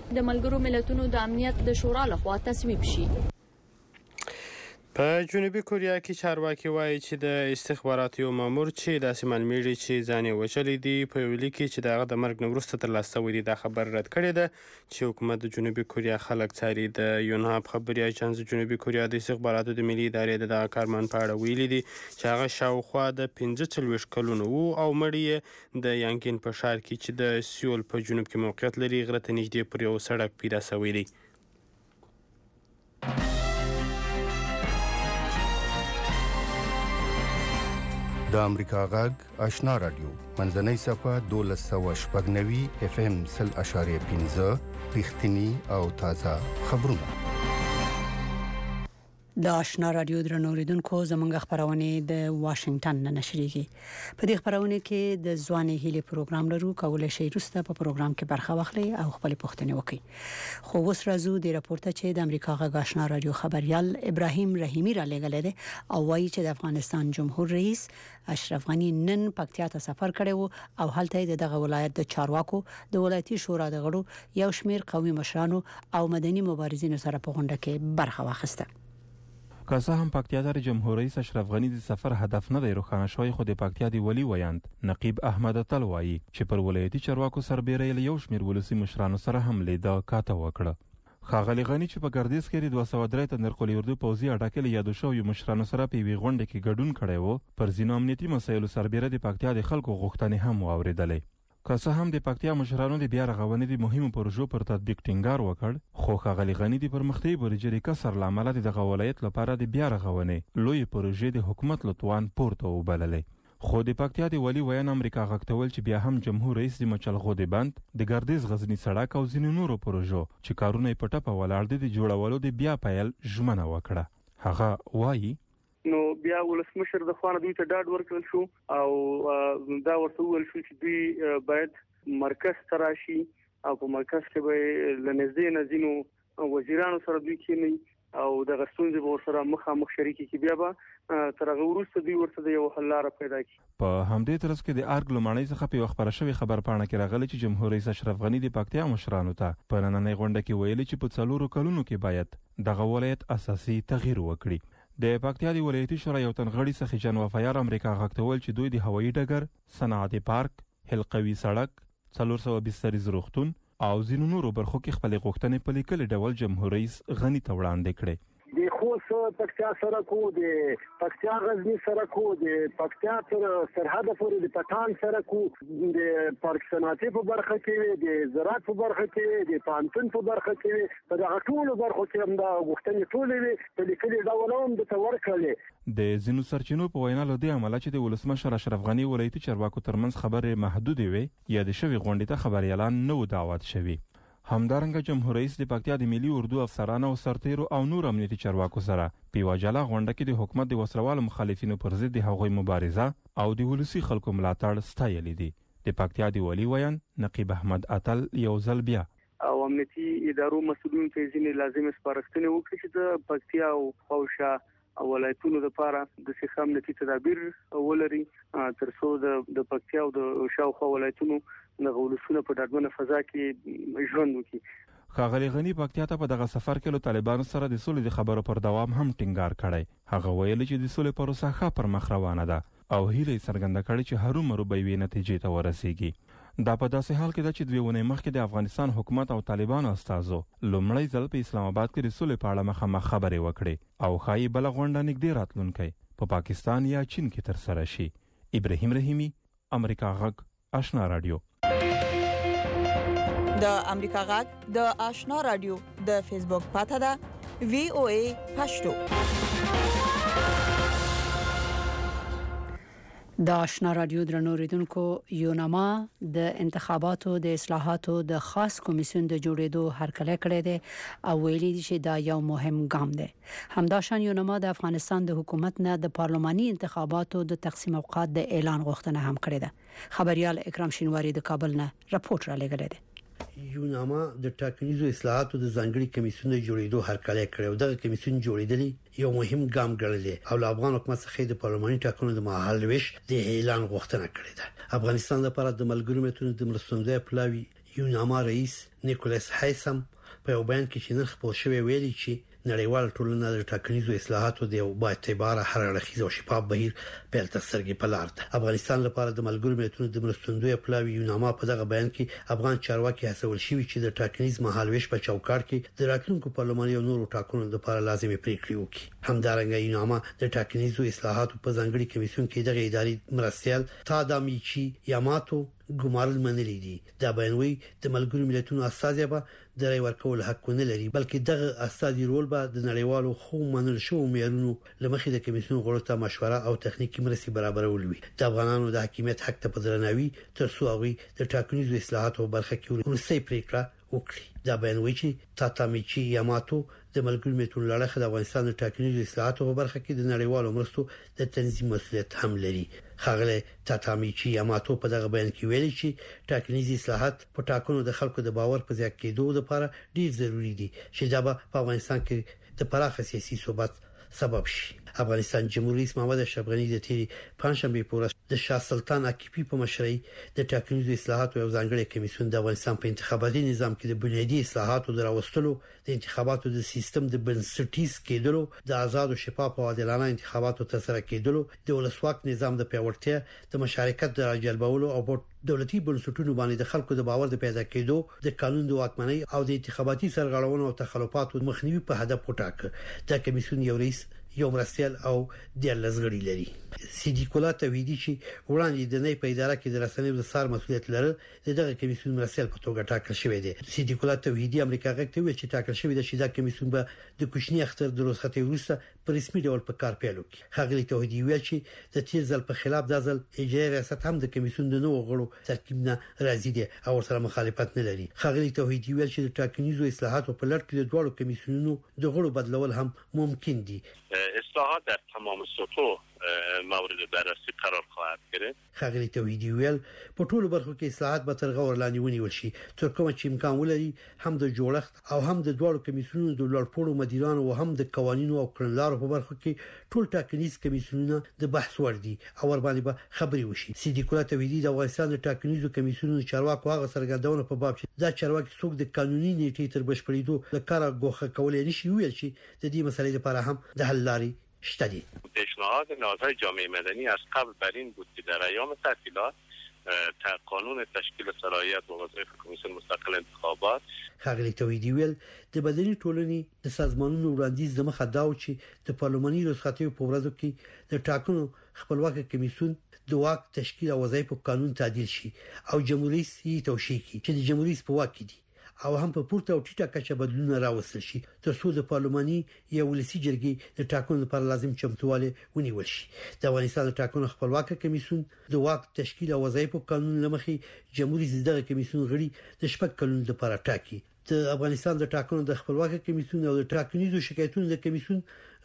د ملګرو ملتونو د امنیت د شورا لخوا تصویب شي. په جنوبي کوریا کې چارواکي وایي چې د استخباراتو یو مامور چې داسې معلومیږي چې ځان یې وژلی دی په یو لیک کې چې د هغه د مرګ نه وروسته ترلاسه شوی دی دا خبر رد کړې ده چې حکومت د جنوبي کوریا خلک څاري. د یونهاب خبري اژانس د جنوبي کوریا د استخباراتو د ملي ادارې د دغه کارمند په اړه ویلي دي چې هغه شاوخوا د 45 کلونو و او مړی یې د یانګین په ښار کې چې د سیول په جنوب کې موقعیت لري غره ته نږدې پر یو سړک پیدا شوی دی. د امریکا غږ آشنا رادیو منځنۍ صفحه 1290 FM 0.15 رښتینی او تازه خبرونه. د آشنا رادیو درنو اوریدونکو زمونږ خبرونه د واشنگټن نه نشریږي. په دې خبرونه کې د ځواني هلي پروګرام لرو کولای شي روسته په پروګرام کې برخه واخلي او خپل پوښتنې وکړي. خو اوس راځو د راپورته چې د امریکا غږ آشنا رادیو خبريال ابراهيم رحیمی را لګل دي او وایي چې د افغانستان جمهور رئیس اشرف غنی نن پکتیا ته سفر کړی او هلته دغه ولایت د چارواکو د ولایتي شورا د غړو یو شمیر قومي مشرانو او مدني مبارزینو سره په غونډه کې برخه واخیسته. که څه هم پکتیا ته جمهور رئیس اشرف غنی د سفر هدف نه دی روښانه شوی خو د پکتیا دی ولی ویاند نقیب احمد اتل وایي چې پر ولایتي چارواکو سربېره یو شمیر ولسی مشرانو سره هم لیدا کاته وکړه. ښاغلی غنی چې په ګردیز کې 203 تنر قلی اردو پوځي اټکل یادو شو یو مشرانو سره په وی غونډه کې ګډون کړي وو پر ځینو امنیتي مسایلو سربېره د پکتیا د خلکو غوښتنې هم واوریدلې. که څه هم د پکتیا مشرانو د بیا رغونې د مهمو پروژو پر تطبیق ټینګار وکړ خو ښاغلی غنی د پرمختیايي بودیجې کسر لامل د دغه ولایت لپاره د بیا رغونې لوی پروژې د حکومت لتوان پورته وبللې. خو د پکتیا د ولی ویان امریکا غکتول چې بیا هم جمهور رئیس د مچلغو د بند د ګردیز غزنی سړک او ځینو نورو پروژو چې کارونه یې پټه په ولاړ دي د جوړولو د بیا پیل ژمنه وکړه. هغه وایي نو بیا ولسمشر د خوانه دوی ته ډاډ ورکړل شو او دا ورته ویل شو چې دوی باید مرکز تراشي او په مرکز کې به لنځدې نزینو وزیرانو سره دوی کېني او د غستونځ به سره مخامخ شریکي کې بیا به تر هغه وروسته دوی ورته یو حل لاره پیدا کړي. په همدې ترڅ کې د ارګ لومړنۍ څخه په خبره شوی خبر پاڼه کې راغلی چې جمهور رئیس اشرف غنی د پکتیا مشرانو ته په نننۍ غونډه کې ویلي چې په 4 کلونو کې باید دغه ولایت اساسي تغییر وکړي. د پکتیا د ولایتي شورا یو تنغړی څخه جن وفایار امریکا غکتول چې دوی د هوایي ډګر، صنعتي پارک، حلقوي سړک، 420 روغتون او ځینو نورو برخو کې خپل غوښتنې په لیکلي ډول جمهور رئیس غنی ته وړاندې کړې. د خوست پکتیا سرکو د پکتیا غزنی سرکو د پکتیا تر سرحد پورې د پټان سرکو د پارک صنعتي په برخه کې د زراعت په برخه کې د پانتون په برخه کې په دغه ټولو برخو کې هم دا غوښتنې ټولې په لیکلي ډول هم د تور کړلې. د ځینو سرچینو په وینا له دې عمله چې د ولسمشر اشرف غنی ولایتي چارواکو ترمنځ خبرې محدودې وي یا د شوی غونډې ته خبريالان نو دعوت شوي. همدارنګه جمهور رئیس د پکتیا د ملي اردو افسرانو او سرتیرو او نور امنیتي چارواکو سره په واجاله غونډه کې د حکومت د وسروالو مخالفینو پر ضد د هغوی مبارزه او د ولسی خلکو ملاتړ ستایلی دي. د پکتیا د ولی ویان نقیب احمد اتل یو ځل بیا او امنیتي ادارو مسؤلین ته ځینې لازم سپارښتنې وکړي چې د پکتیا او خوشا ولایتونو لپاره د سیخ امنیتي تدابیر ولري ترڅو د پکتیا او د شاوخوا ولایتونو د ولسونو په ډاډمنه فضا کې ژوند وکړي. ښاغلی غنی پکتیا ته په دغه سفر کې له طالبانو سره د سولې د خبرو پر دوام هم ټینګار کړی. هغه ویلي چې د سولې پروسه ښه پر مخ روانه ده او هیله څرګنده کړې چې هرومرو به یوې نتیجې ته ورسیږي. دا په داسې حال کې ده چې 2 ونې مخکې د افغانستان حکومت او طالبانو استازو لومړی ځل په اسلام آباد کې د سولې په اړه مخامخ خبرې وکړې او ښایي بله غونډه نږدې راتلونکی په پاکستان یا چین کې ترسره شي. ابراهیم رحیمی، امریکا غږ آشنا رادیو. د امریکا غږ د آشنا رادیو د فیسبوک پاڼه ده VOA پښتو. د آشنا رادیو درنو اوریدونکو یوناما د انتخاباتو د اصلاحاتو د خاص کمیسیون د جوړېدو هرکلی کړی دی او ویلي دي چې دا یو مهم ګام دی. همداشان یوناما د افغانستان د حکومت نه د پارلماني انتخاباتو د تقسیم اوقات د اعلان غوښتنه هم کړې ده. خبريال اکرام شینواری د کابل نه راپورټ را لګړی دی. یوناما د ټاکنیزو اصلاحاتو د ځانګړي کمیسیون د جوړېدو هرکلی کړی او دغه کمیسیون جوړېدلی یو مهم ګام ګڼل او افغان حکومت څخه د پارلماني ټاکنو د مهال ویش د اعلان غوښتنه کړې ده. افغانستان لپاره د ملګرو ملتونو د مرستندوی پلاوی یوناما رئیس نیکولاس هایسم په بیان کې چې نن خبر شوی ویلي چې نړیوال ټولنه د ټاکنیزو اصلاحاتو د با اعتبار هر اړخیز او شفاف بهیر په ترڅرګي په لار ده. افغانستان لپاره د ملګرو ملتونو د مرستندوی پلاوی یوناما په دغه بیان کې افغان چارواکي هڅول شوی چې د ټاکنیز مهالويش په چوکاټ کې د راتلونکو پارلماني او نورو ټاکنو لپاره لازمي پریکړې وکړي. همدارنګه یوناما د ټاکنیزو اصلاحاتو په ځانګړي کمیسیون کې د اداري مرستيال تادامیچی یاماتو ګمارل منلي دي. دا بیانوي د ملګرو ملتونو اساسي به د رای ورکول حق نه لري، بلکې دغه اساسي رول به د نړیوالو خو منل شو معیارونو لمخې د کمیسیون غړو ته مشوره او تخنیکی مرستې برابرول وي. د افغانانو د حکومت حق ته پدرناوي تر څو هغه د ټاکنیزو اصلاحاتو برخه کې ورسې پریکړه وکړي. دا بیانوي چې تاتامیچی یاماتو د ملګرو ملتونو لړخه د افغانستان د ټاکنیزو اصلاحاتو په برخه کې د نړیوالو مرستو د تنظیم مسؤلیت هم لري. خاغله تاتامیچی یاماتو په دغه بیان کې ویلي چې ټاکنیزي اصلاحات په ټاکنو د خلکو د باور په زیات کېدو لپاره ډیر ضروری دي چې دا په افغانستان کې د پراخه سیاسي ثبات سبب شي. افغانستان جمهوریت رئیس محمد اشرف غنی د تیری پنځشنبه په ورځ د شاه سلطان اکیپی په مشرۍ د ټاکنیزو اصلاحاتو یو ځانګړي کمیسیون د افغانستان په انتخاباتي نظام کې د بنیادی اصلاحاتو دراوستلو، د انتخاباتو د سیستم د بنسټیز کېدلو، د آزاد او شفاف او عادلانه انتخاباتو ترسره کېدلو، د ولسواک نظام د پیاوړتیا، د مشارکت د راجلبولو او دولتي بنسټونو باندې د خلکو د باور د پیدا کېدو، د قانون د واکمنۍ او د انتخاباتي سرغړونو او تخلفاتو مخنیوي په هدف وټاکه. دا کمیسیون یو رئیس، یو مرستيال او د لزغړی لري. سیدیکولا توحیدی چې وړاندې د نه په اداره کې د رسنیو د سار مسؤلیت لري دغه کمیسیون مرستيال په توګه ټاکل شوی دی. سیدیکولا توحیدی امریکا غږ ته ویل چې ټاکل شوی دی چې دا کمیسیون به د کوچنی اختر د روسخته وروسته په رسمي ډول په کار پیل وکړي. خغلی توحیدی ویل چې د تیر ځل په خلاف د ځل اجرایي ریاست هم د کمیسیون د نوو غړو ترکیب نه راځي دي او سره مخالفت نه لري. خغلی توحیدی ویل چې د ټاکنیزو اصلاحاتو په لړ کې د دوه کمیسیونونو د غړو بدلول هم ممکن دي. اصلاحات در تمام سطوح مورد بررسی قرار خواهد گرفت. خغلی توحیدی ویل په ټولو برخو کې اصلاحات به تر غور لاندې ونیول شي تر کومه چې امکان ولري هم د جوړښت او هم د دوه کمیسیونونو د لړپوړو مدیرانو او هم د قوانینو او کړنلارو په برخو کې ټول ټاکنیز کمیسیونونه د بحث وړ دي او ور باندې به خبري وشي. سیدیکولا توحیدی د افغانستان د ټاکنیزو کمیسیونونو چارواکو هغه سرګردونه په باب چې دا چارواکي څوک د قانوني نیټې تر بشپړېدو لکاره غوښه کولای نشي ویل چې د دې مسلې لپاره هم د حل لاري شته. پیشنهاد نهادهای جامعه مدنی از قبل بر این بود که در ایام تعطیلات قانون تشکیل صلاحیت و وظایف کمیسیون مستقل انتخابات. خغلی توحیدی ویل د بدني ټولنې د سازمانونو وړاندیز د مخه داو چې د پارلماني رخصتیو په ورځو کې د ټاکنو خپلواک کمیسیون د واک تشکیل او وظایف قانون تعدیل شي او جمهوریت یې توشیح کړي چې د جمهوریت په واک دي او هم په پورته او ټیټه کچه بدلون راوستل شي تر څو د پارلماني یا ولسی جرګې د ټاکنو لپاره لازم چمتواله ونیول شي. د افغانستان د ټاکنو خپلواک کمیسیون د واک تشکیل او وظایف قانون لمخې جمهوریت دغه کمیسیون غړي د شپږ کلونو لپاره ټاکي. د افغانستان د ټاکنو د خپلواک کمیسیون او د ټاکنیزو شکایتونو د کمیسیون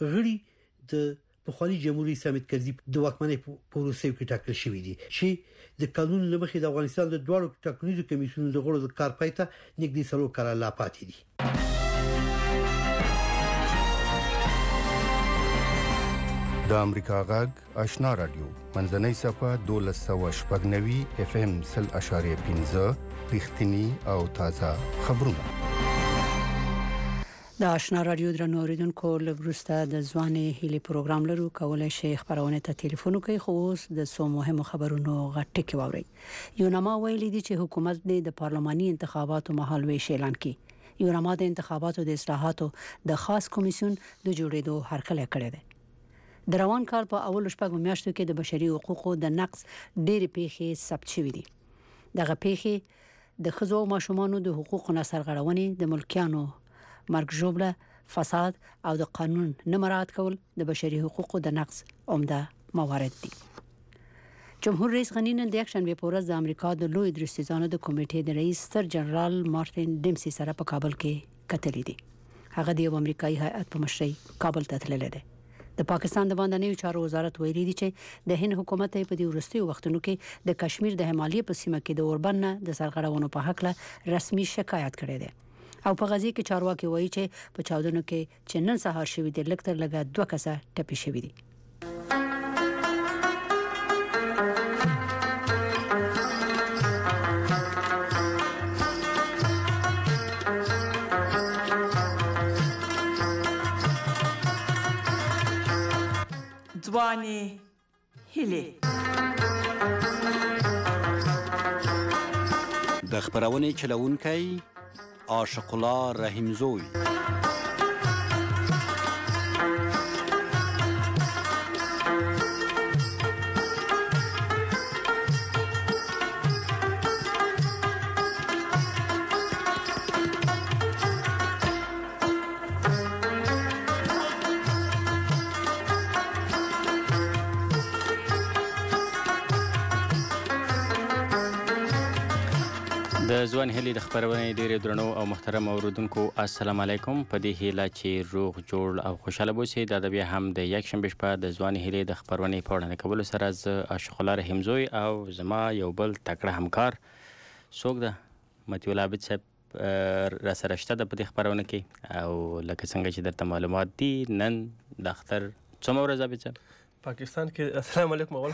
غړي د پخوانی جمهوریت سمیت کرزي د واکمنۍ پروسې کې ټاکل شوی دي چې د قانون لمخې د افغانستان د دوه ټاکنیزو کمیسیونونو د غړو د کار پایته نږدې سلو کال لا پاتې دي. د امریکا غږ آشنا رادیو منځنۍ صفه 1290 FM 0.15 رښتینی او تازه خبرونه. د آشنا رادیو درنو اوریدونکو لوبرسته د ځواني هلي پروګرام لرو کولای شي خبرونه ته ټلیفون کوي خو اوس د سو مهمو خبرونو غټ کې ووري. یوناما ویلي دي چې حکومت د پارلماني انتخاباتو مهالويش اعلان کړي. یوناما د انتخاباتو د اصلاحاتو د خاص کمیسیون د جوړېدو هرکلی کړی دی. د روان کال په اول شپږ میاشتو کې د بشري حقوقو د نقض ډېری پیښې ثبت شوې دي. دغه پیښې د خزو او ماشومانو د حقوقو نسرغړونې، د ملکیانو مرګ ژوبله، فساد او د قانون نه مراعات کول د بشري حقوقو د نقض عمده موارد دي. جمهور رئیس غنی نن د اکشن په ورځ د امریکا د لوی درستیزانو د کمیټې د رئیس سر جنرال مارټین ډیمسي سره په کابل کې کتلې دي. هغه د امریکایي هیئت په مشرۍ کابل ته تللی دی. د پاکستان د باندې چارو وزارت ویلي دی چې د هند حکومت په دې ورستي وختونو کې د کشمیر د همالي په سیمه کې د اوربن د سرغړونو په حق له رسمي شکایت کړی دی. او په غزي کې چارواکي وایي چې په چاودنو کې چې نن سهار شوې د لکتر لګا 2 کسه ټپي شوې دي. ځواني هیلې. د خبرونې چلونکی عاشق الله رحیمزوی. د ځوان هیلې د خبرونې ډېرې درنو او محترم اوریدونکو السلام علیکم. په دې هیله چې روغ جوړ او خوشاله اوسئ. دا بیا هم د یکشنبې شپه د ځوان هیلې د خبرونې په وړاندې کولو سره زه عاشق الله رحیمزوی او زما یو بل تکړه همکار څوک ده متي الله عابد صاحب را سره شته ده په دې خبرونه کې. او لکه څنګه چې درته معلومات دي نن د اختر څومره ورځ عابد صاحب پاکستان کې السلام علیکم اول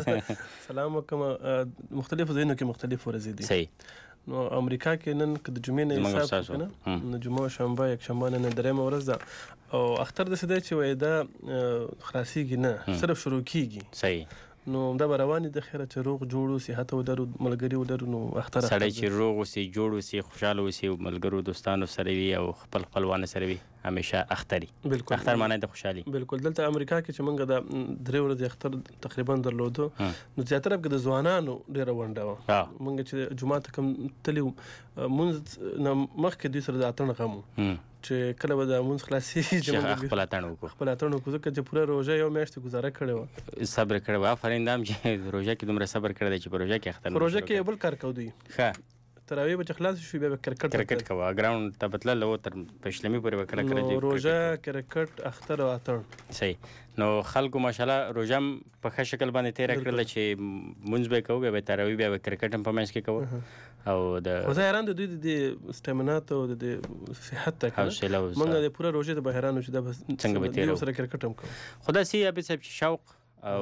سلام وکم مختلفو ځایونو کې مختلف ورځې دي. صحیح. نو امریکا کې نن د جمعې نه حساب کنه نو جمعه شنبه یک شنبه نن درېمه ورځ ده او اختر د سده چې وای دا خلاصيږي نه صرف شروع کیږي. صحیح. نو دا رواني د خیره چې روغ جوړو صحت ولرو ملګری ولرو نو اختر سړی چې روغ وسی جوړ وسی خوشاله وسی ملګرو دوستانو سره وي او خپل خپلوان سره وي همیشه اختري. بالکل اختر معنی د خوشحالي. بالکل. دلته امریکا کې چې موږ د درې ورځې اختر تقریبا درلودو نو زیاتره کې د ځوانانو ډیره ونډه و. موږ چې جمعه ته کوم تلیو مونږ مخکې دوی سره د اتن غمو چې کله به د مونږ خلاصي چې خپل اتن وکړو ځکه چې پوره روژه یو میاشت گزاره کړې و. صبر کړو. آفرین دام چې روژه کې دومره صبر کړی چې په روژه کې اختر روژه کې بل کار کو دی. ښه تراوی به خلاص شو بیا کرکټ کوه ګراوند ته بتل لو تر پښلمی پورې وکړه کړی روژه کرکټ اختر او اتن. صحیح. نو خلکو ماشاءالله روژه په ښه شکل باندې تیر کړل چې مونږ به کوو بیا تراوی بیا کرکټ هم په منځ کې کوو او د خو زه حیران د دوی د سټامینا ته او د صحت ته موږ د پوره روژه ته به حیران شو دا څنګه به تیر سره کرکټ هم کوو. خدا سي ابي صاحب شوق او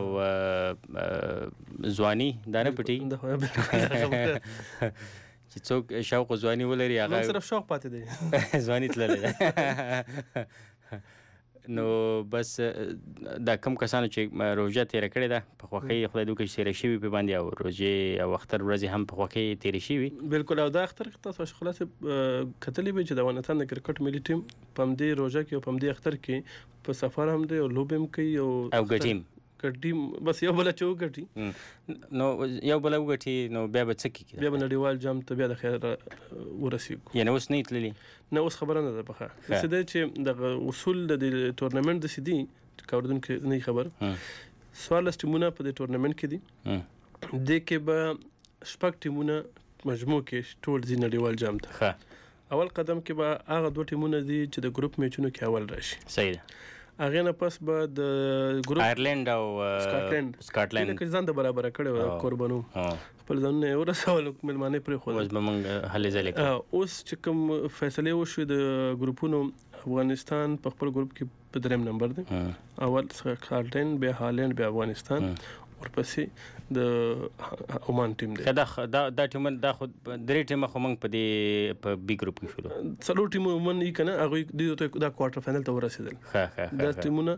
ځواني دا نه پټي چې څوک شوق ځواني ولري هغه صرف شوق پاتې دی ځواني تللی. نو بس دا کم کسانو چې روژه تیره کړې ده په خوښۍ خدای دوی کې تیره شوي په باندې او روژې او اختر ورځې هم په خوښۍ تیرې شوي. بالکل. او دا اختر تاسو خلاص کتلی به چې د افغانستان د کرکټ ملي ټیم په همدې روژه کې او په همدې اختر کې په سفر هم دی او لوبې هم کوي او ګټي بس یو بل چې وګټي نو یو بل وګټي نو بیا به څه کیږي بیا به نړیوال جام ته بیا د خیر ورسیږو. یعنی اوس نه تللی نه اوس خبره نه ده پخه څه چې د اصول د ټورنمنت د سیدي کاردون کې نه خبر سوال ټیمونه په دې ټورنمنت کې دي د کې به شپږ ټیمونه مجموع کې ټول ځي نړیوال جام ته. اول قدم کې به هغه دوه ټیمونه دي چې د ګروپ میچونو کې اول راشي. صحیح ده. هغه نه پس به د ګروپ آیرلند او سکاټلند کې ځان د برابر کړو قربانو خپل ځان نه ورسول ملمانه پرې خو اوس به موږ هلې ځلې اوس چې کوم فیصله وشو د ګروپونو افغانستان په خپل ګروپ کې په دریم نمبر دی. اول سکاټلند بیا هالند بیا افغانستان ورپسې د عمان ټیم دی. دا ټیم دا خو درې ټیم خو موږ په دې په بي ګروپ کې شو. څلور ټیم ومن یې کنه هغه دا کوارټر فائنل ته ورسېدل. دا ټیمونه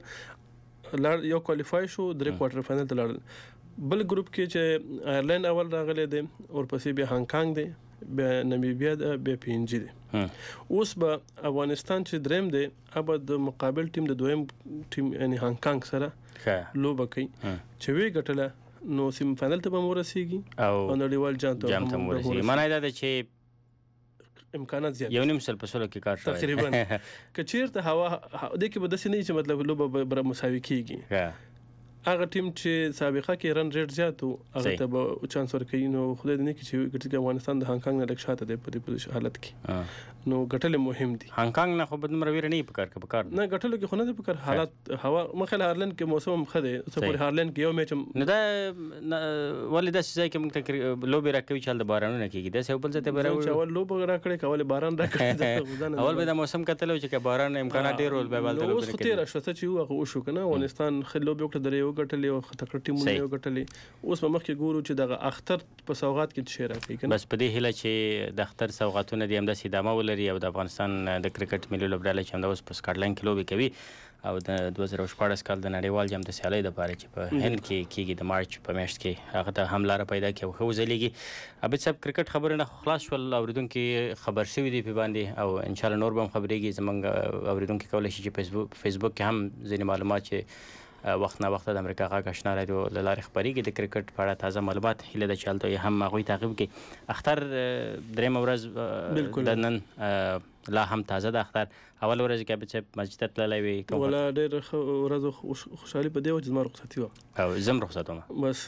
یو کوالیفای شو درې کوارټر فائنل ته لاړل. بل ګروپ کې چې آیرلند اول راغلی دی ورپسې بیا هانګ کانګ دی بیا نمیبیا دی بیا پینجی دی. اوس به افغانستان چې دریم دی اب د مقابل ټیم د دویم ټیم یعنی هانګ کانګ سره لوبه کوي چې وی ګټله نو سیم فائنل ته به ورسیږي او نړیوال جام ته ورسیږي. معنی دا ده چې امکانات زیات یو نیم سل په سلو کې کار شوی تقریبا کچیرته هوا د کې به داسې نه چې مطلب لوبه به مساوي کیږي. هغه ټیم چې سابقه کې رن ریټ زیات وو هغه ته به چانس ورکوي. نو خدای دې نه کړي چې ګټي افغانستان د هانګ کانګ نه لږ شاته دی په دې حالت کې نو ګټل مهم دي. هانګ کانګ نه خو به دومره ویره نه پکار نه ګټلو کې خو نه پکار حالات هوا مخه هارلند کې موسم خده څه پر هارلند کې یو میچ نه دا ولې د ځای کې موږ ته لوبي راکوي چې د بارانونه کېږي دا څه بل څه ته باران چې اول لوب راکړي کول باران راکړي اول به د موسم کتلو چې باران امکانات ډیر ول به بل ته لوبي کې راشه چې هغه وشو کنه افغانستان خلوب وکړه درې ګټلې او تکړه ټیمونه یو ګټلې اوس په مخ کې ګورو چې دغه اختر په سوغات کې څه راځي کنه بس په دې هیله چې د اختر سوغاتونه د همداسې ادامه ولري او د افغانستان د کرکټ ملي لوبډله چې همدا اوس په سکاټلند کې لوبې کوي او د 2014 کال د نړیوال جام د سیالۍ لپاره چې په هند کې کیږي د مارچ په میاشت کې هغه ته هم لاره پیدا کوي او ښه وځلیږي عابد صاحب کرکټ خبرونه خلاص شول اوریدونکو خبر شوي دي په باندې او ان شاء الله نور به هم خبرېږي زمونږ اوریدونکو کولی شي چې فیسبوک کې هم ځینې معلومات چې وخت نه وخت د امریکا غږ آشنا رادیو له لارې خبرېږي د کرکټ په اړه تازه معلومات هیله ده چې هلته هم هغوی تعقیب کړي اختر درېیمه ورځ د نن لا هم تازه د اختر اول ورځ کې عابد صاحب مسجد ته تللی وي ولا ډېر ورځ خوشحالي په دې وه چې زما رخصتي وه او زه هم رخصت وم بس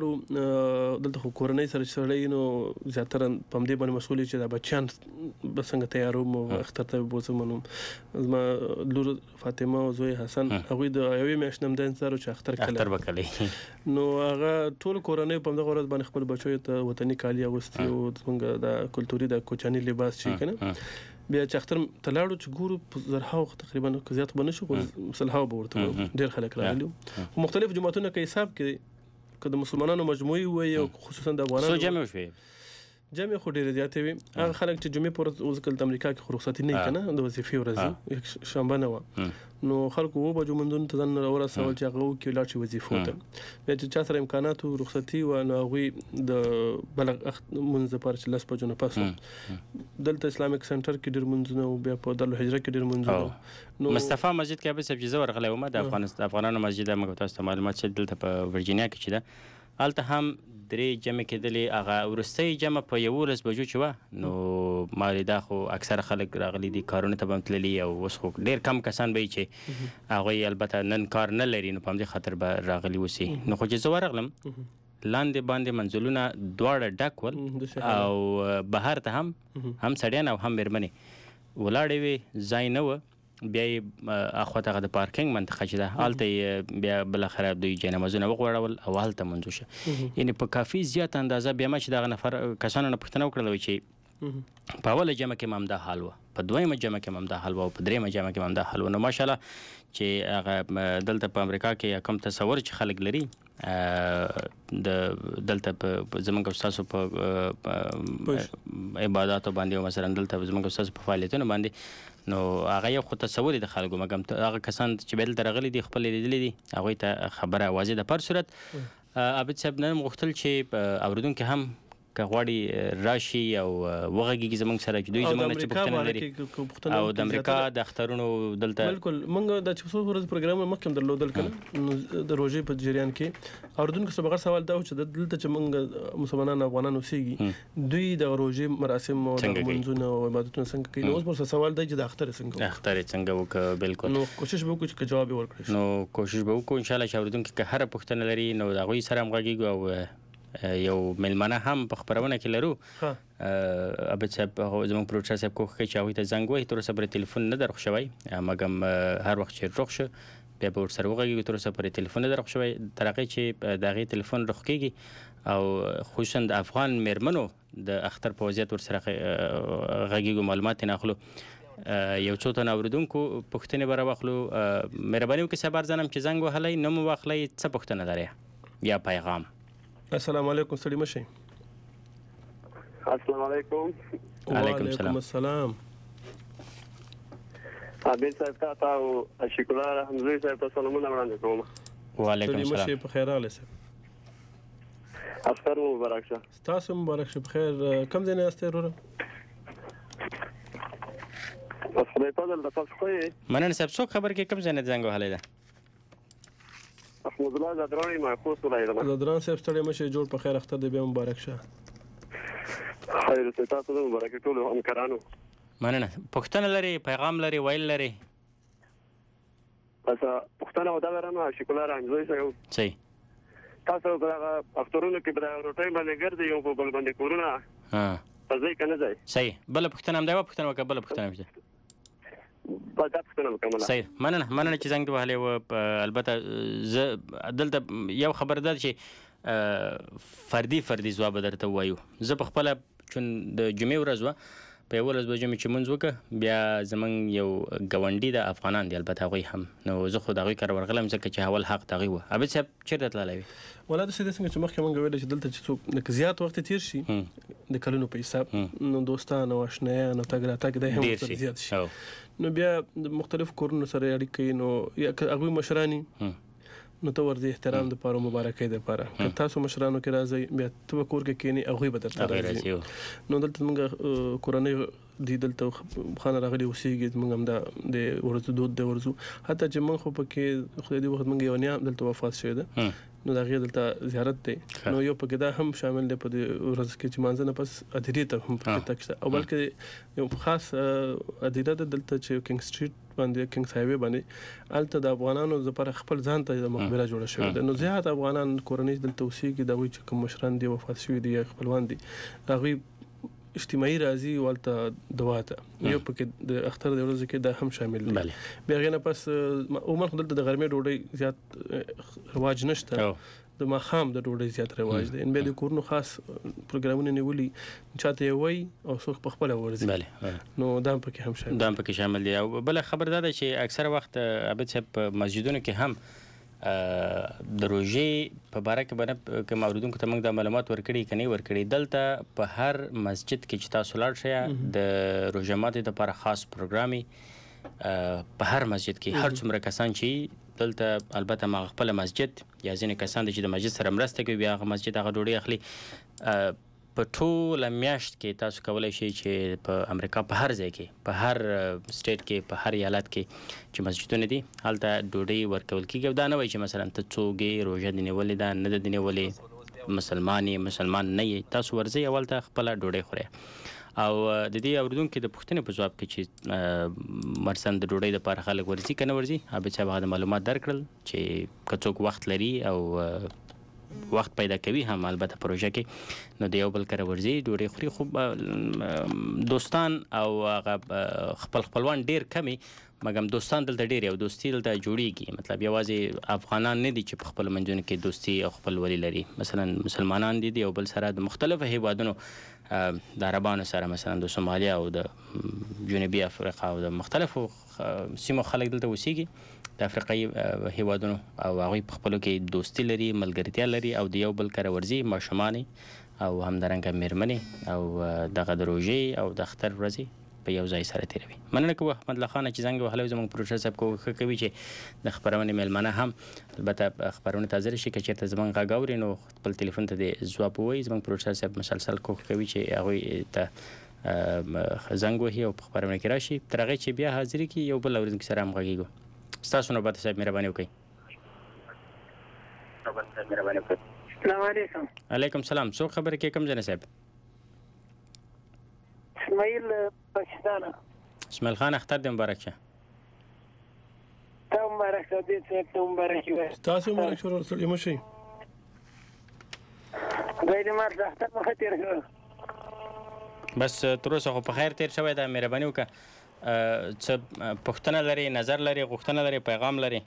لاړو دلته خو کورنۍ سره چې سړی نو زیاتره په همدې باندې مسؤل چې دا بچیان به څنګه تیاروم او اختر ته به بوځم نو زما لور فاطمه او زوی حسن هغوی د یوې میاشتې نه همدا انتظار و چې اختر به کوي نو هغه ټول کورنۍ په همدغه ورځ باندې خپل بچیو ته وطني کالي اغوستي او زموږ د کلتوري د کوچني لباس چې کنه بیا چې اختر ته لاړو چې ګورو په زرهاو تقریبا زیات به نه شو سلهاو به ورته ډېر خلک راغلي خو مختلف جماعتونه کې حساب کې که د مسلمانانو مجموعي وي او خصوصا د افغانانو جمع شوي جمع خو ډېرې زیاتې وي هغه خلک چې جمعې په ورځ اوس کله د امریکا کې خو رخصتي نه وي که نه د وظیفې ورځ شنبه نه وه نو خلکو 9 بجو مندونو ته ځان ورسول چې هغه وکړي لاړ شي وظیفو ته بیا چې چا سره امکانات و رخصتي وه نو هغوی د بل لمونځ دپاره چې 10 بجو نه پس دلته اسلامیک سنټر کې ډېر لمونځونه و بیا په دارالهجره کې ډېر لمونځونه نو مصطفی مسجد کې عابد صاحب چې زه ورغلی وم د افغانانو مسجد موږ تاسو ته معلومات چې دلته په ورجینیا کې چې ده هلته هم درې جمع کېدلې هغه وروستۍ جمع په 11 بجو چې وه نو ما لیده خو اکثره خلک راغلي دي کارونو ته به هم تللي او اوس خو ډېر کم کسان به وي چې هغوی البته نن کار نه لري نو په همدې خاطر به راغلي اوسي نو خو چې زه ورغلم لاندې باندې منزلونه دواړه ډک ول او بهر ته هم سړیان او هم مېرمنې ولاړې وې ځای نه و بیا یې اخواته هغه د پارکینګ منطقه چې ده هلته بیا بالاخره دوی جاینمازونه وغوړول او هلته منځو شه یعنې په کافي زیات اندازه بیا ما چې دغه نفر کسانو نه پوښتنه وکړله چې په اوله جمع کې هم همدا حال وه په دویمه جمع کې هم همدا حال وه او په درېیمه جمع کې هم همدا حال وه نو ماشاءالله چې هغه دلته په امریکا کې کوم تصور چې خلک لري دلته زموږ استاسو په عباداتو باندې او مثلا دلته زموږ استاسو په فعالیتونو باندې نو هغه یو خو تصور د خلکو مګم هغه کسان چې بیل ترغلي دي خپل لیدلې دي هغه ته خبره واضح ده پر صورت عابد صاحب نن غوښتل چې اوریدونکو هم که غواړي راشي او وغږیږي زموږ سره چې دوی زموږ نه څه پوښتنه لري او د امریکا د اخترونو دلته بالکل موږ د څو ورځې پروګرام مخکې درلودل کله د روژې په جریان کې اوریدونکو سره بغیر سوال دا چې دلته چې موږ مسلمانان افغانان اوسېږي دوی د روژې مراسم او د منځونو او عبادتونو څنګه کوي نو اوس پر سوال دی چې د اختر څنګه وکړو بالکل نو کوشش به وکړو چې جواب ورکړو نو کوشش به وکړو ان شاء الله چې اوریدونکو که هر پوښتنه لري نو دا غوي سره همغږیږو او یو ملمنه هم په خبرونه کې لرو عابد صاحب زموږ پروډوسر صاحب کوښښ کوي چې هغوی ته زنګ ووهي تر اوسه پورې تلیفون نه در روغ شوی مګم هر وخت چې روغ شه بیا به ورسره وغږیږو تر اوسه پورې تلیفون نه در روغ شوی تر هغې چې د هغې تلیفون روغ کېږي او خصوصا د افغان مېرمنو د اختر په وضعیت ورسره غږیږو معلومات یې نه اخلو یو څو تنه اوریدونکو پوښتنې به راواخلو مهرباني وکړئ صاحب ارزانم چې زنګ وهلی نوم واخلئ څه پوښتنه لرئ یا پیغام السلام علیکم ستړي مشئ السلام علیکم وعلیکم السلام عابد صاحب ته او شکر حمزه صاحب ته سلامونه وړاندې کوم وعلیکم السلام مشئ په خیر راغلی صاحب اختر مبارک شه تاسو مبارک شه په خیر کم ځای نه یاستئ وروره بس خدای فضل د تاسو خو مننه صاحب څوک خبر کې کم ځای نه زنګ وهلی ده محمود الله زدرانی محفوظ ولایت زدران صاحب ستړي مشه جوړ په خیر اختر دې بیا مبارک شه خیر ته تاسو ته مبارک ټول همکارانو مننه پوښتنه لري پیغام لري ویل لري بس پوښتنه ودا ورنه شکر حمزه صاحب صحیح تاسو په اخترونو کې په روټۍ باندې ګرځي یو په بل باندې کورونه په ځای کنه ځای صحیح بل پوښتنه هم دا پوښتنه وکړه بل پوښتنه وکړه صحیح مننه چې زنګ وهلی و البته زه دلته یو خبر ده چې فردي ځواب درته ووایو زه په خپله چون د جمعې ورځ وه په 11 بجو مې چې مونځ وکړه بیا زمونږ یو ګاونډي د افغانان دی البته هغوی هم نو زه خو د هغوی کره ورغلم ځکه چې اول حق د هغوی و. عابد صاحب چېرته تللی وې؟ ولا داسې دی څنګه چې مخکې مونږ ویل چې دلته چې څوک لکه زیات وخت تیر شي د کلونو په حساب نو دوستان او اشنایان او تګ راتګ دی هم ورسره زیات شي نو بیا د مختلفو کورونو سره اړیکې نو یا هغوی مشراني نو ته ورځي احترام د پاره مبارکۍ د پاره که تاسو مشرانو کې راځي بیا ته کور کې کینی هغوی به درته راځي نو دلته موږ کورنۍ دی دلته خانه راغلي اوسېږي موږ هم د ورځو دود د ورځو حتی چې موږ خو پکې خدای دې وخت موږ یو نیا دلته وفات شوی ده نو دا غیر دلته زیارت دی نو یو پکې دا هم شامل دی په ورځ کې چې مانځنه پس ادیری ته هم پکې تک شته او بلکې یو خاص ادیره دلته چې کینګ سټریټ باندې کینګ هایوي باندې الته د افغانانو لپاره خپل ځان ته مقبره جوړه شوې ده نو زیات افغانان کورنۍ دلته اوسېږي دا وایي چې کوم مشران دی وفات شوي دي یا خپلوان دي هغوی اجتماعي راځي ولته دوا ته یو پکې د اختر د ورځې کې دا هم شامل دي بیا غینه پس عمر خپل د غرمې ډوډۍ زیات رواج نشته د ماخام د ډوډۍ زیات رواج دی ان به د کورونو خاص پروګرامونه نیولي چاته وي او څوک په خپل ورځي نو دا پکې شامل دي او بل خبر دا چې اکثر وخت عابد صاحب په مسجدونو کې هم د روژې په باره کې باندې کوم اوریدونکو ته موږ د معلومات ورکړي کني ورکړي دلته په هر مسجد کې چې تاسو لاړ شئ د روژه ماتي لپاره خاص پروګرامي په هر مسجد کې هر څومره کسان چې دلته البته ما خپل مسجد یا ځینې کسان چې د مسجد سره مرسته کوي بیا هغه مسجد هغه ډوډۍ اخلي په ټوله میاشت کې تاسو کولی شئ چې په امریکا په هر ځای کې په هر سټیټ کې په هر ایالت کې چې مسجدونه دي هلته ډوډۍ ورکول کېږي او دا نه وایي چې مثلا ته څوک یې روژه دې نیولې ده نه ده دې نیولې مسلمان نه یې تاسو ورځئ او هلته خپله ډوډۍ خورئ او د دې اوریدونکو د پوښتنې په ځواب کې چې مرسن د ډوډۍ لپاره خلک ورځي که نه ورځي عابد صاحب هغه د معلومات درکړل چې که څوک وخت لري او وخت پیدا کوي هم البته پروژه کې نو د یو بل کره ورځي ډوډۍ خوري خو دوستان او خپلوان ډیر کمی مګم دوستان دلته ډیر او دوستي دلته جوړیږي مطلب یوازې افغانان نه دي چې په خپل منځونو کې دوستي او خپلولي لري مثلا مسلمانان دي او بل سره د مختلفو هیوادونو د عربانو سره مثلا د سومالیا او د جنوبي افریقا او د مختلفو سیمو خلک دلته اوسېږي د افریقایي هیوادونو او هغوی په خپلو کې دوستي لري ملګرتیا لري او د یو بل کره ورځي ماشومان او همدارنګه میرمنې او دغه د روژې او د اختر ورځې په یو ځای سره تیروي مننه کوو احمد الله خان چې زنګ وهلی زموږ پروډوسر صاحب ښه کوي چې د خپرونې میلمانه هم البته خپرونه تازه شي که چېرته زموږ غږ اوري نو خپل تلیفون ته د ځواب ووایي زموږ پروډوسر صاحب مسلسل کوښښ کوي چې هغوی ته زنګ وهي او په خپرونه کې راشي تر هغې چې بیا حاضري کړي یو بل اورېدونکي سره هم غږېږو ستاسو نوبت صاحب مهرباني وکړئ السلام علیکم علیکم سلام څوک خبرې کوي کوم ځای نه صاحب اسماعیل پاکستان اسماعیل خان اختر دې مبارک شه تا مبارک شه دې ته مبارک وي تاسو مبارک شه ورسره مو شي غیر مار د اختر مخه تیر شو بس تر اوسه خو په خیر تیر شوی دا مهرباني وکړه څه پوښتنه لري نظر لري غوښتنه لري پیغام لري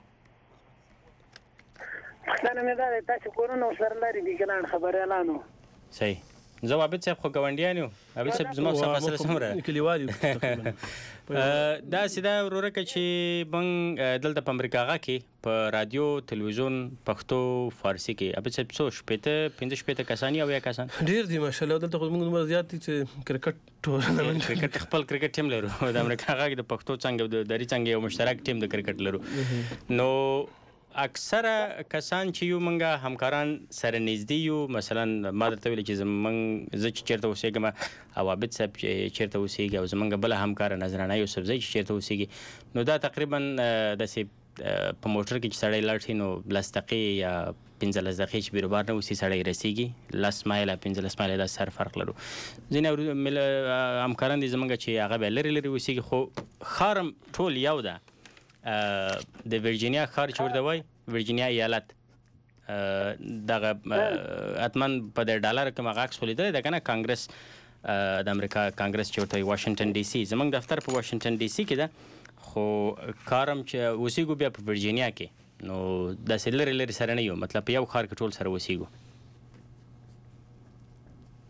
پوښتنه مې دا ده تاسو کورونه سره لري دي ګران خبره اعلانو صحیح زه عابد صاحب خو ګاونډیان یو عابد صاحب زما څخه فاصله څومره کلیوال یو داسې دا وروره که چې موږ دلته په امریکا کې په رادیو تلویزیون پښتو فارسي کې عابد صاحب څو پنځه کسان یا کسان ډېر دي ماشاءالله دلته خو موږ زیات دي چې کرکټ ټورنمنټ کرکټ خپل کرکټ ټیم لرو د امریکا کې د پښتو څنګه د دري څنګه یو مشترک ټیم د کرکټ لرو نو اکثره کسان چې یو منګه همکاران سره نږدې یو مثلا ما درته ویل چې زه چې چېرته اوسېږم او عابد صاحب چې چېرته اوسېږي او زمونږ بله همکاره نظرانه یوسفزۍ چې چېرته اوسېږي نو دا تقریبا داسې په موټر کې چې سړی لاړ شي نو 10 دقیقې یا 15 دقیقې چې بیروبار نه اوسي سړی رسېږي 10 مایله 15 مایله داسې سر فرق لرو ځینې همکاران دي زمونږ چې هغه بیا لرې اوسېږي خو ښار هم ټول یو ده د ورجینیا ښار چې ورته وایي ورجینیا ایالت دغه حتما په د ډالر کوم هغه عکس ولیدلی ده که نه کانګرس د امریکا کانګرس چې ورته وایي واشنګټن ډي سي زموږ دفتر په واشنګټن ډي سي کې ده خو کار هم چې اوسېږو بیا په ورجینیا کې نو داسې لرې سره نه یو مطلب په یو ښار کې ټول سره اوسېږو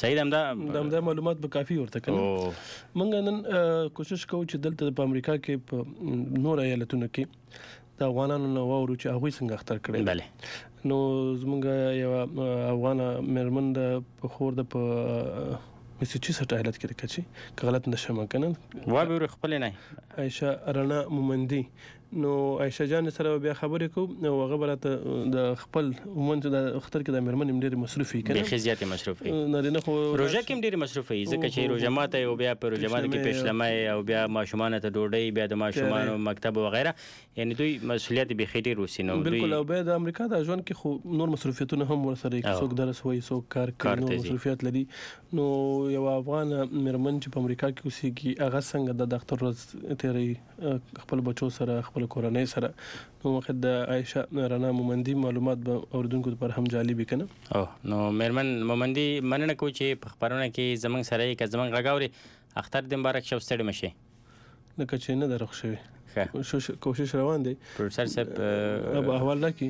صحیح دا معلومات به کافي ورته کنه. موږ نن کوشش کوو چې دلته په امریکا کې په نور ایالتونو کې د افغانانو نو وورو چې هغه څنګه اختر کړي. بله نو زمونږ یو افغان مېرمن د خور د په میساچوسټ ایالت کې راکچي که غلط نشم کنه وا به خپل نه عائشه رڼا مومندي. نو عائشه جان سره بیا خبرې کوم او هغه براته د خپل ومنځ د اختر کې د مېرمن ډېر مصروفي کنه به خزيات مصروفي نه خو روزه کې ډېر مصروفي ځکه چې روزه ماته او بیا په روزه ماته کې پښلمه او بیا ماشومان ته ډوډۍ بیا د ماشومان مکتب و غیره یعنی دوی مسؤلیت به خېټې روسي نو بالکل. او بیا د امریکا د ژوند کې خو نور مصروفیتونه هم ورسره څوک درس وایي څوک کار کوي نو مصروفیت لري. نو یو افغان مېرمن چې په امریکا کې اوسېږي هغه څنګه د ډاکټر ورځ تیرې خپل بچو سره خپل کورنۍ سره نو وخت د عائشه رڼا مومندي معلومات به اوردونکو لپاره هم جالب کنه. نو مېرمن مومندي مننه کوم چې په خبرونه کې زمنګ سره کې زمنګ غاګاوري اختر د مبارک شو ستړي مشه نه کچې نه درخ شوی کوشش روان دی پروفیسور صاحب ابو احوال لکی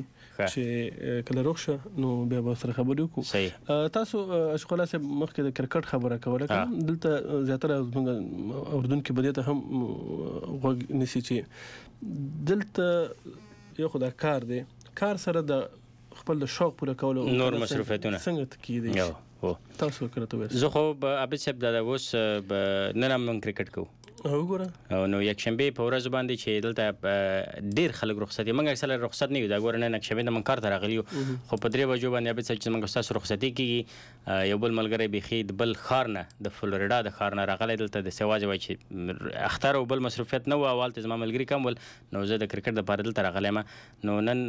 چې کله روښه نو بیا به سره خبرې وکړو. تاسو اشغال صاحب مخکې د کرکټ خبره کوله دلته زیاتره اردن کې بدیته هم غوږ نسی چې دلته یو خدای کار دی کار سره د خپل شوق پوره کول نور مصروفیتونه څنګه تکیدي تاسو کړته زه خو به ابد صاحب د اوس نن هم کرکټ کوم وګوره نو یک شنبه په ورځ باندې چې دلته ډیر خلک رخصتي موږ اکثر رخصت نه یو دا ګور نه یک شنبه د من کار ته راغلی خو په درې بجو باندې به چې موږ تاسو رخصتي کیږي یو بل ملګری بخید بل خار نه د فلوریدا د خار نه راغلی دلته د سواج وای چې اختر او بل مصروفیت نه و اول ته زما ملګری کم ول نو زه د کرکټ د پاره دلته راغلی ما نو نن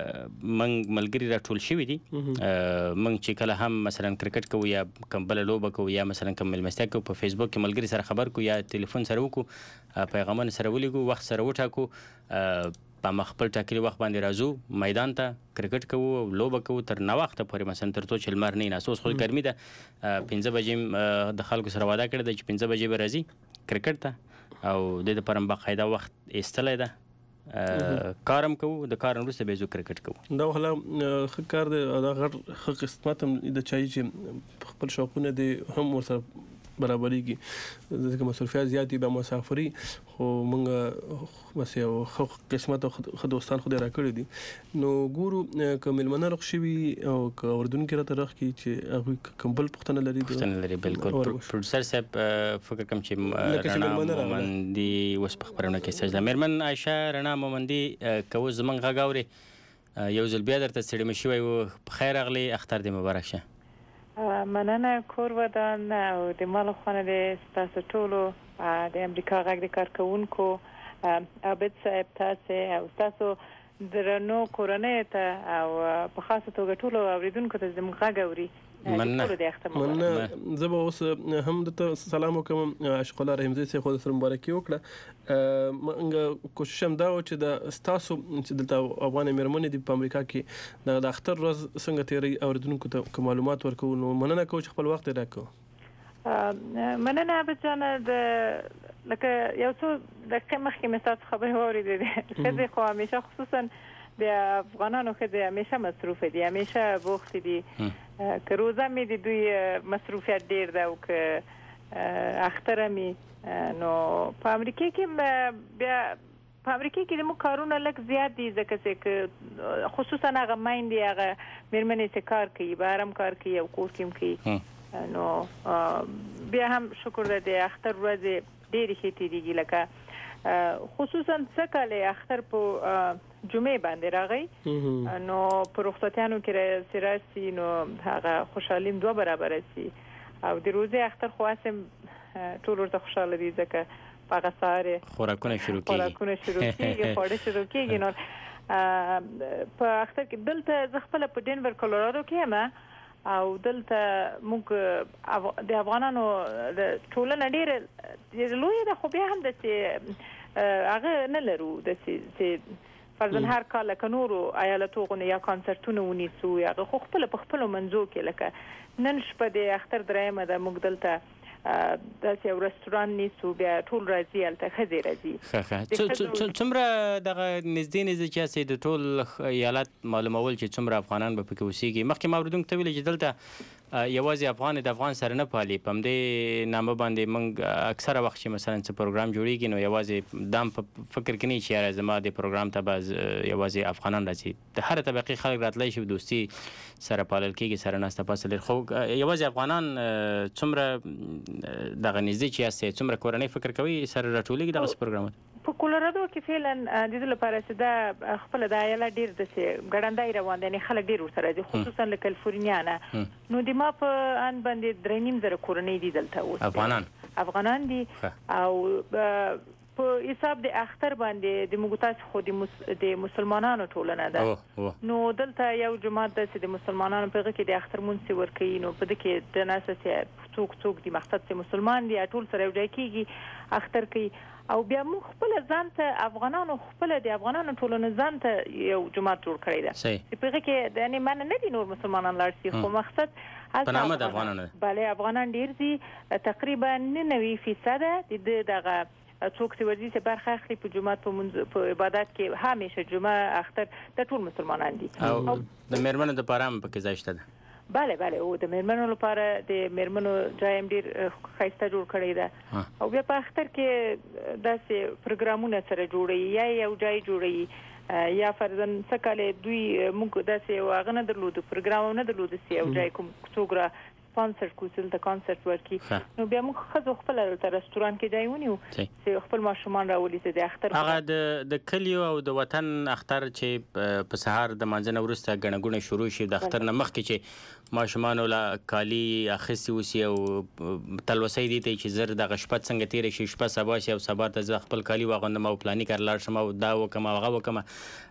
موږ ملګری راټول شوی دي موږ چې کله هم مثلا کرکټ کوو یا کوم بل لوبه کوو یا مثلا کوم ملمستیا کوو په فیسبوک کې ملګری سره خبر کو یا ټلیفون سره وکړو پیغامونه سره ولګو وخت سره وټاکو په مخبل ټاکلي وخت باندې راځو میدان ته کرکټ کوو لوبه کوو تر نو وخت پورې مثلا تر څو چې لمر نه ناسوس خو ګرمي ده 15 بجې د خلکو سره وعده کړی چې 15 بجې به راځي کرکټ ته او د لپاره باقاعده وخت ایستلای ده کارم کوو د کار وروسته به زو کرکټ کوو دا هله کار د غټ قسمت د چای چې خپل شوقونه دي هم ورسره برابرۍ کې ځکه مصروفیات زیات دي د مسافري خو موږ بس یو قسمت خو دوستان خو دې راکړي دي نو ګورو کوم ملمنه رخ شوي او اردن کې راته رخ کې چې هغه کمبل پښتنه لري بالکل پروډوسر صاحب فکر کوم چې رڼا مومندي وس په خبرونه کې سجده مېرمن عائشه رڼا مومندي کوم زمنګ غاوري یو ځل بیا درته سړی مشوي او خیر اغلی اختر دې مبارک شه. مننه کور ودان او د مال خونه د تاسو ټولو د امریکا غږ د کارکونکو ابد صاحب تاسو او تاسو درنو کورنۍ ته او په خاصه توګه ټولو اوریدونکو ته زموږ غږ اوري مننه زه به اوس هم د سلام وکم اشقلا رحمزي سي خو سره مبارکي وکړه موږ کوشش هم دا و چې د تاسو چې د افغان مېرمنې د امریکا کې د اختر ورځ څنګه تیری اوریدونکو ته معلومات ورکو نو مننه کوم چې خپل وخت راکړو. مننه بچانه د لکه یو څو د مخکې مثال خبرې اوریدې خزه خو همیشه خصوصا د افغانانو خزه همیشه مصروف دي همیشه بوخت دي که روزه می دي دوی مصروفیت ډیر ده او که اختر می نو په امریکا کې بیا په امریکا کې د مو کارونه لږ زیات دي ځکه چې خصوصا هغه مایندې هغه مېرمنې چې کار کوي بهرم کار کوي او کور کې کوي نو بیا هم شکر ده د اختر ورځ ډېرې ښې تېرېږي لکه خصوصا څه کله اختر په جمعه باندې راغی نو په رخصتیانو کې راسي نو هغه خوشحالیم دوه برابر شي او د روزه اختر خو اسم ټول ورته خوشاله دي ځکه په غساره خوراکونه شروع کیږي خوړه شروع کیږي نو په اختر کې دلته ز خپل په ډنور کولورادو کې ما او دلته موږ د افغانانو د ټولنه ډېر لوی ده خو بیا هم د هغه نه لرو د چې فرضاً هر کال لکه نورو ایالتونو یا کانسرتونو ونیسو هغه خو خپل په خپل منځو کې لکه نن شپه د اختر درېمه د موږ دلته د یو رستوران نیسو بیا ټول راځي الته خزي راځي څومره دغه نږدې چې د ټول ایالت معلومول چې څومره افغانان به پکې اوسېږي مخکې ما اوریدونکو ته ویل چې دلته یوازې افغان د افغان سره نه پالي. په همدې نامه باندې موږ اکثره وخت چې مثلا څه پروګرام جوړیږي نو یوازې دام په فکر کې نه چې یاره زما د پروګرام ته به یوازې افغانان راځي. د هر طبقې خلک راتلی شي دوستي سره پالل کېږي سره ناسته پاسه لري. خو یوازې افغانان څومره دغه نږدې چې یاستئ څومره کورنۍ فکر کوي سره راټولېږي دغسې پروګرامونه؟ په کولورادو کې فعلا د دې لپاره چې دا خپله دا ایالت ډېر داسې ګړندی روان دی، یعنې خلک ډېر ورسره دي، خصوصا له کالیفورنیا نه. نو د ما په ان باندې 3.5 کورنۍ دي دلته اوس افغانان دي. او په حساب د اختر باندې د موږ تاسو خو د مسلمانانو ټولنه ده. نو دلته یو جماعت د مسلمانانو په هغه کې د اختر مونځ ورکوي. نو په دې کې د ناس چې څوک د مقصد چې مسلمان دي ټول سره یو ځای کېږي اختر کوي. او بیا موږ خپل ځان ته افغانانو خپل د افغانانو ټولنه ځان ته یو جماعت جوړ کړی ده چې په هغه کې د یعنې معنی نه دي نور مسلمانان لاړ شي، خو مقصد په نامه د افغانانو بله افغانان ډېر دي، تقریبا 99% د دغه څوک چې ورځي چې برخه اخلي په جماعت په عبادت کې همیشه جمعه اختر د ټول مسلمانان دي. او د میرمنو دپاره هم پکې ځای شته ده؟ بله او د میرمنو لپاره د میرمنو ځای هم ډېر ښایسته جوړ کړی ده. او بیا په اختر کې داسې پروګرامونه سره جوړوي یا یو ځای جوړوي یا فرضاً څه کالې دوی موږ داسې یو هغه نه درلودو پروګرام نه درلودو چې یو ځای کوم څوک را سپانسر کو دلته کانسرت ورکي. نو بیا موږ ښځو خپله دلته رستوران کې ځای ونیو چې خپل ماشومان راولي چې د اختر هغه د کلیو او د وطن اختر چې په سهار د مانځه نه وروسته ګڼه ګوڼه شروع شي د اختر نه مخکې چې ماشومانو له کالي اخیستي اوسي او تلوسۍ دي ته چې زر دغه شپه څنګه تېره شي شپه سبا شي او سبا ته زه خپل کالي واغوندم او پلاني کار لاړ شم او دا وکړم او هغه وکړم.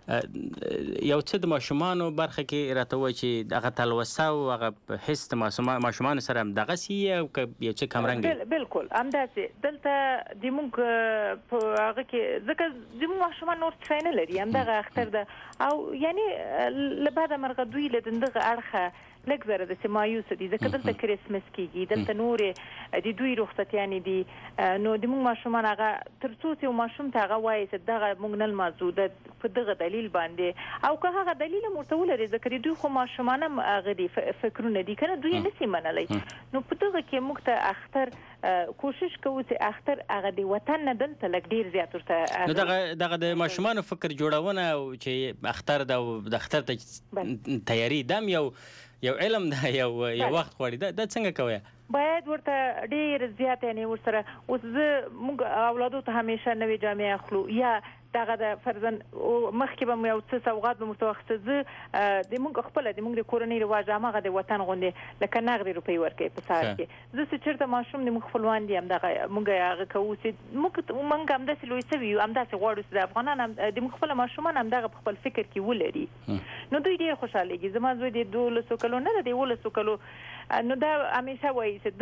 یو څه د ماشومانو برخه کې راته ووایي چې هغه تلوسه او هغه حس د ماشومانو سره همدغسې یي او که یو څه کمرنګ دي؟ بلکل همداسې دلته د موږ په هغه کې ځکه زموږ ماشومان نور څه نه لري، همدغه اختر ده. او یعنې له بعده مرغه دوی له دغه اړخه لږ زره داسې مایوسه دي ځکه دلته کرسمس کېږي، دلته نورې د دوی رخصتیانې دي. نو د موږ ماشومان هغه تر څو چې یو ماشوم ته هغه وایي چې دغه موږ نه لمانځو په دغه دلیل باندې او که هغه دلیل هم ورته ولري ځکه د دوی خو ماشومان هم هغه دي فکرونه دي که نه دوی یې نسي منلی. نو په دغه کې موږ ته اختر کوشش کوو چې اختر هغه د وطن نه دلته لږ ډېر زیات ورته نو دغه د ماشومانو فکر جوړونه او چې اختر ده او د اختر ته تیاري دا هم یو علم ده یو وخت غواړي. دا څنګه کوئ؟ باید ورته ډېر زیات یعنې ورسره اوس موږ اولادو ته همیشه نوې جامې اخلو یا دغه د فرضاً مخکې به مو یو څه سوغات به مو ورته واخیسته. زه د موږ خپله د موږ د کورنۍ رواج هماغه د وطن غوندې لکه نغدې روپۍ ورکوي په سهار کې. زه چې چېرته ماشوم د موږ خپلوان دي همدغه موږ هغه کوو چې موږ همداسې لوی سوي یو همداسې غواړو چې د افغانان د موږ خپله ماشومان همدغه په خپل فکر کې ولري. نو دوی ډېر خوشحالېږي. زما زوی د 12 کلو نه ده د 11 کلو. نو دا همیشه وایي چې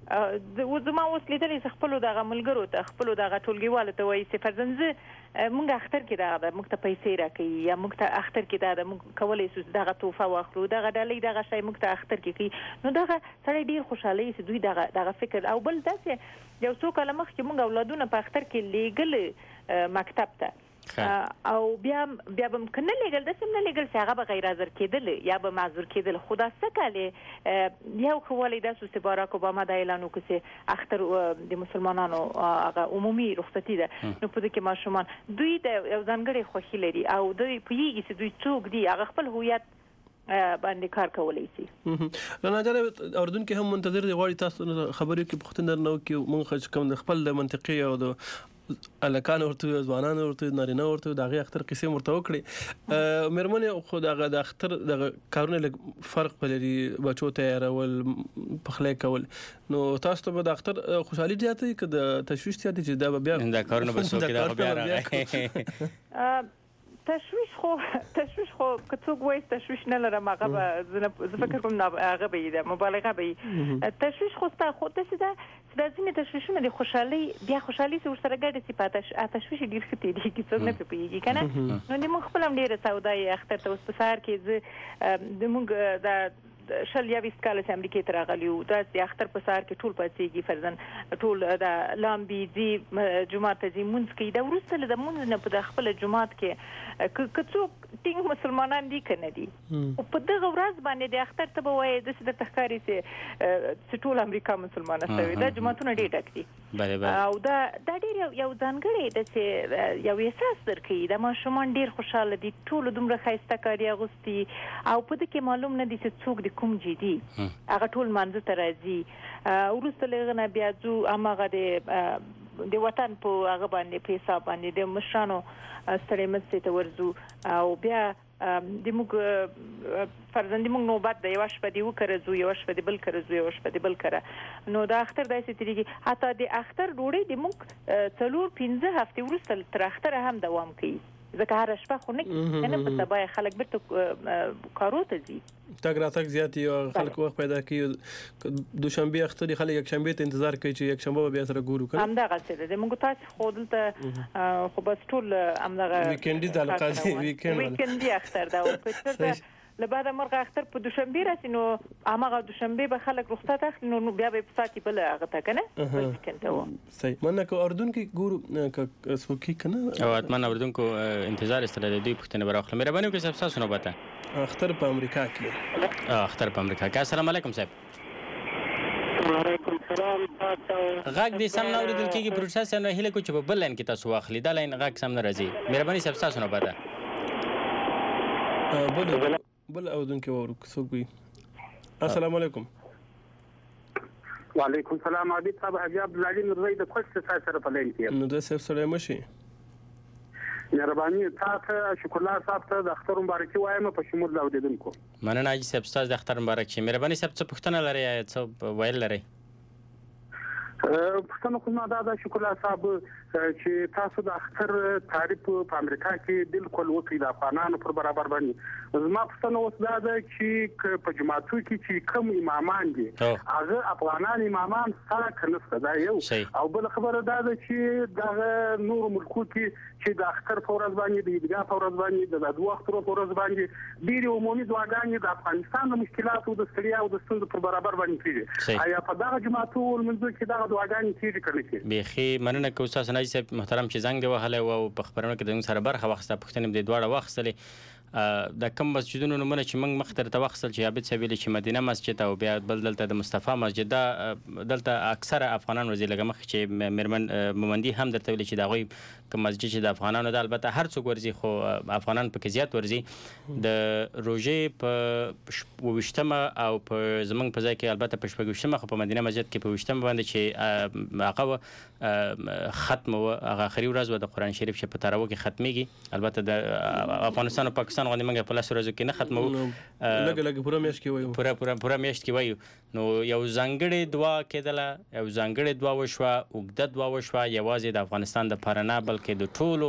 دغه زما اوس لیدلی چې خپلو دغه ملګرو ته خپلو دغه ټولګیوالو ته وایي چې فرضاً زه موږ اختر کې دغه ده موږ ته پیسې راکوي یا موږ ته اختر کې دا ده موږ کولی شو دغه تحفه واخلو دغه ډالۍ دغه شی موږ ته اختر کې کوي. نو دغه سړی ډېر خوشحالوي چې دوی دغه فکر. او بل داسې یو څو کاله مخکې موږ اولادونه په اختر کې لیږل مکتب ته او بیا به که نه لیږل داسې هم نه لیږل چې هغه به غیر حاضر کېدل یا به معذور کېدل. خو دا څه کالې یو ښه والی دا شو چې باراک اوباما دا اعلان وکړو چې اختر د مسلمانانو هغه عمومي رخصتي ده. نو په دې کې ماشومان دوی د یو ځانګړې خوښي لري او دوی پوهېږي چې دوی څوک دي هغه خپل هویت باندې کار کولی شي. رڼا جانه اردن کې هم منتظر دی غواړي تاسو خبرې کې پوښتنه درنه وکړو. موږ کوم د خپل د منطقې او د الکان ورته ځوانان ورته نارینه ورته د هغې اختر کیسې ورته وکړي. مېرمنې خو دغه د اختر دغه کارونه لږ فرق به لري بچو تیارول پخلی کول. نو تاسو ته به د اختر خوشحالي زیاته وي که د تشویش زیاته چې دا به بیا دا کارونه به څوک دا بیا راغی؟ تشویش خو که څوک وایي تشویش نه لرم هغه به زه فکر کوم هغه به وي مبالغه به وي. تشویش خو ستا خو داسې ده چې دا ځینې تشویشونه د خوشحالۍ بیا خوشحالي چې ورسره ګډه شي په تشویش یې ډېر ښه تېرېږي څوک نه پرې پوهېږي که نه. نو د موږ خپله هم ډېره سودا یې اختر ته اوس په سهار کې زه د موږ شل یا 20 کال چې امریکای ته راغلی و دا د اختر په سهار کې ټول پاتېږي فرضاً ټول د لامبي ځي جومات ته ځي مونځ کوي دا وروسته له د مونځ نه په خپل جومات کې که څوک ټینګ مسلمانان دي که نه دي په دغه ورځ باندې د اختر ته به وایي داسې درته ښکاري چې ټول امریکا مسلمانه شوې دا جوماتونه ډېر ډک دي او دا ډېر یو ځانګړی داسې یو احساس درکوي د ماشومان ډېر خوشحاله دي ټولو دومره ښایسته کالي اغوستي او په دې کې معلوم نه دي چې څوک د کوم ځای دي هغه ټول لمانځه ته راځي وروسته له هغه نه بیا ځو هماغه د وطن په هغه باندې په حساب باندې د مشرانو ستړي مستې ته ورځو او بیا د موږ فرضاً د موږ نوبت د یوه شپه د یوه کره ځو یوه شپه د بل کره ځو یوه شپه د بل کره نو د اختر داسې تېرېږي حتی د اختر ډوډۍ د موږ 4-5 هفتې وروسته تر اختره هم دوام کوي ځکه هره شپه خو نه کېږي که نه په سبا یې خلک بېرته کارو ته ځي تګ راتګ زیات وي او خلک وخت پیدا کوي دوشنبې اختر خلک یکشنبې ته انتظار کوي چې یکشنبه به بیا سره ګورو که نه همدغسې ده د موږ تاسې خو دلته خو بس ټول همدغه ویکینډي تعلقات دي ویکینډي اختر ده او که چېرته له بعده مرغه اختر په دوشنبې راسي نو هماغه دوشنبې به خلک رخصت اخلي نو بیا به یې په ساتي بله هغه ته که نه بل ویکینډ ته و صحیح مننه که اردن کې ګورو که څوک که نه او حتما اردونکو انتظار استله د دوی پوښتنې به راخلم مهرباني وکړئ صاحب ستاسو نوبت ده اختر په امریکا کې اختر په امریکا کې السلام علیکم صاحب وعلیکم السلام غږ دې سم نه اورېدل کېږي پروډوسر صاحب نو هیله کوم چې په بل لاین کې تاسو واخلي دا لاین غږ سم نه راځي مهرباني صاحب ستاسو نوبت ده بل اودونکو ورو څوک وي السلام علیکم وعلیکم السلام عابد صاحب حاجی عبدالعلی نورزی د کوڅه سره په لین کې نو د صاحب سره مشي مهرباني تاسو شکر الله صاحب ته د اختر مبارکي وایم په شمول لاودیدونکو مننه حاجی صاحب تاسو د اختر مبارک شي مهرباني صاحب څه پوښتنه لرئ یا څه ویل لرئ پښتنو خو ما دا شکر الله صاحب چې تاسو د اختر تعریف په امریکا کې بالکل وکړي د افغانانو پر برابر باندې زما پښتنه اوس دا ده چې په جماعتو کې چې کوم امامان دي هغه افغانان امامان سره کنه دا یو او بل خبره دا ده چې دا نور ملکو کې چې د اختر په ورځ باندې د عیدګاه په ورځ باندې د دوه اخترو په ورځ باندې ډېرې عمومي دعاګانې د افغانستان د مشکلاتو د ستړیا او د ستونزو پر برابر باندې کېږي آیا په دغه جماعتو لمونځو کې دغه دعاګانې کېږي که نه کېږي بیخي مننه کوم استاد ناجي صاحب محترم چې زنګ دی وهلی او په خبرونه کې د موږ سره برخه واخیسته پوښتنې مې دواړه واخیستلې د کوم مسجدونو نومونه چې موږ مخکې درته واخیستل چې عابد صاحب ویلي چې مدینه مسجد او بیا بل دلته د مصطفی مسجد دا دلته اکثره افغانان ورځي لږه مخکې چې میرمن مومندي هم درته ویلي چې د هغوی کوم مسجد چې د افغانانو ده البته هر څوک ورځي خو افغانان پکې زیات ورځي د روژې په 28مه او په زموږ په ځای کې البته په 26مه خو په مدینه مسجد کې په 28مه باندې چې هغه ختم و هغه آخري ورځ و د قرآن شریف چې په تراویح کې ختمیږي البته د افغانستان او پاکستان غوندې موږ په لسو ورځو کې نه ختموو لږ پوره میاشت کې وایو پوره میاشت کې وایو نو یو ځانګړې دعا کېدله یو ځانګړې دعا وشوه اوږده دعا وشوه یوازې د افغانستان دپاره نه بلکې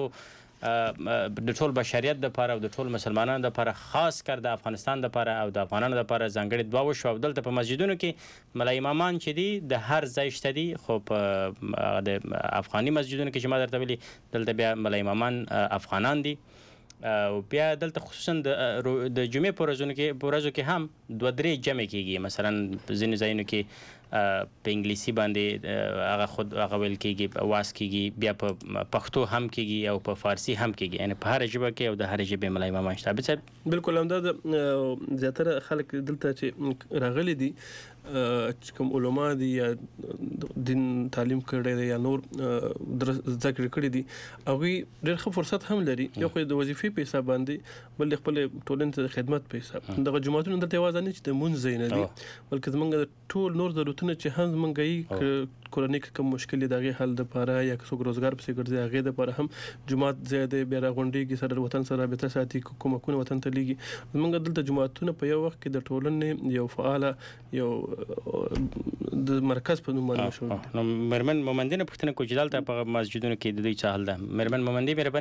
د ټول بشریت دپاره او د ټول مسلمانانو دپاره خاص کر د افغانستان دپاره او د افغانانو دپاره ځانګړې دعا وشوه او دلته په مسجدونو کې ملا امامان چې دي د هر ځای شته دي خو په د افغاني مسجدونو کې چې ما درته ویلي دلته بیا ملا امامان افغانان دي او بیا دلته خصوصا د جمعې په ورځو کې هم 2-3 جمع کېږي مثلا ځینې ځایونو کې په انګلیسي باندې هغه ویل کېږي واس کېږي بیا په پښتو هم کېږي او په فارسي هم کېږي یعنې په هره ژبه کې او د هرې ژبې ملا امامان شته عابد صاحب بالکل همدا د زیاتره خلک دلته چې راغلي دي کوم علما دي یا دین تعلیم کړی دی یا نور زده کړې کړي دي هغوی ډېر ښه فرصت هم لري یو خو د وظیفې په حساب باندې بل د خپلې ټولنې ته د خدمت په حساب دغه جوماتونه دلته یوازې نه چې د مونځ ځای نه دي بلکې زموږ ټول نور ضرورتونه چې هم زموږ یې کورنۍ کې کوم مشکل دي د هغې حل دپاره یا که څوک روزګار پسې ګرځي هغې دپاره هم جومات ځای دی بیا راغونډېږي سره وطن سره رابطه ساتي کومکونه وطن ته لیږي زموږ دلته جوماتونه په یو وخت کې د ټولنې یو فعاله یو د مرکز په نوم باندې شو نو مرمن مومندي نه پوښتنه کوي چې دلته په مسجدونو کې د دوی څه حال ده مرمن مومندي مهرباني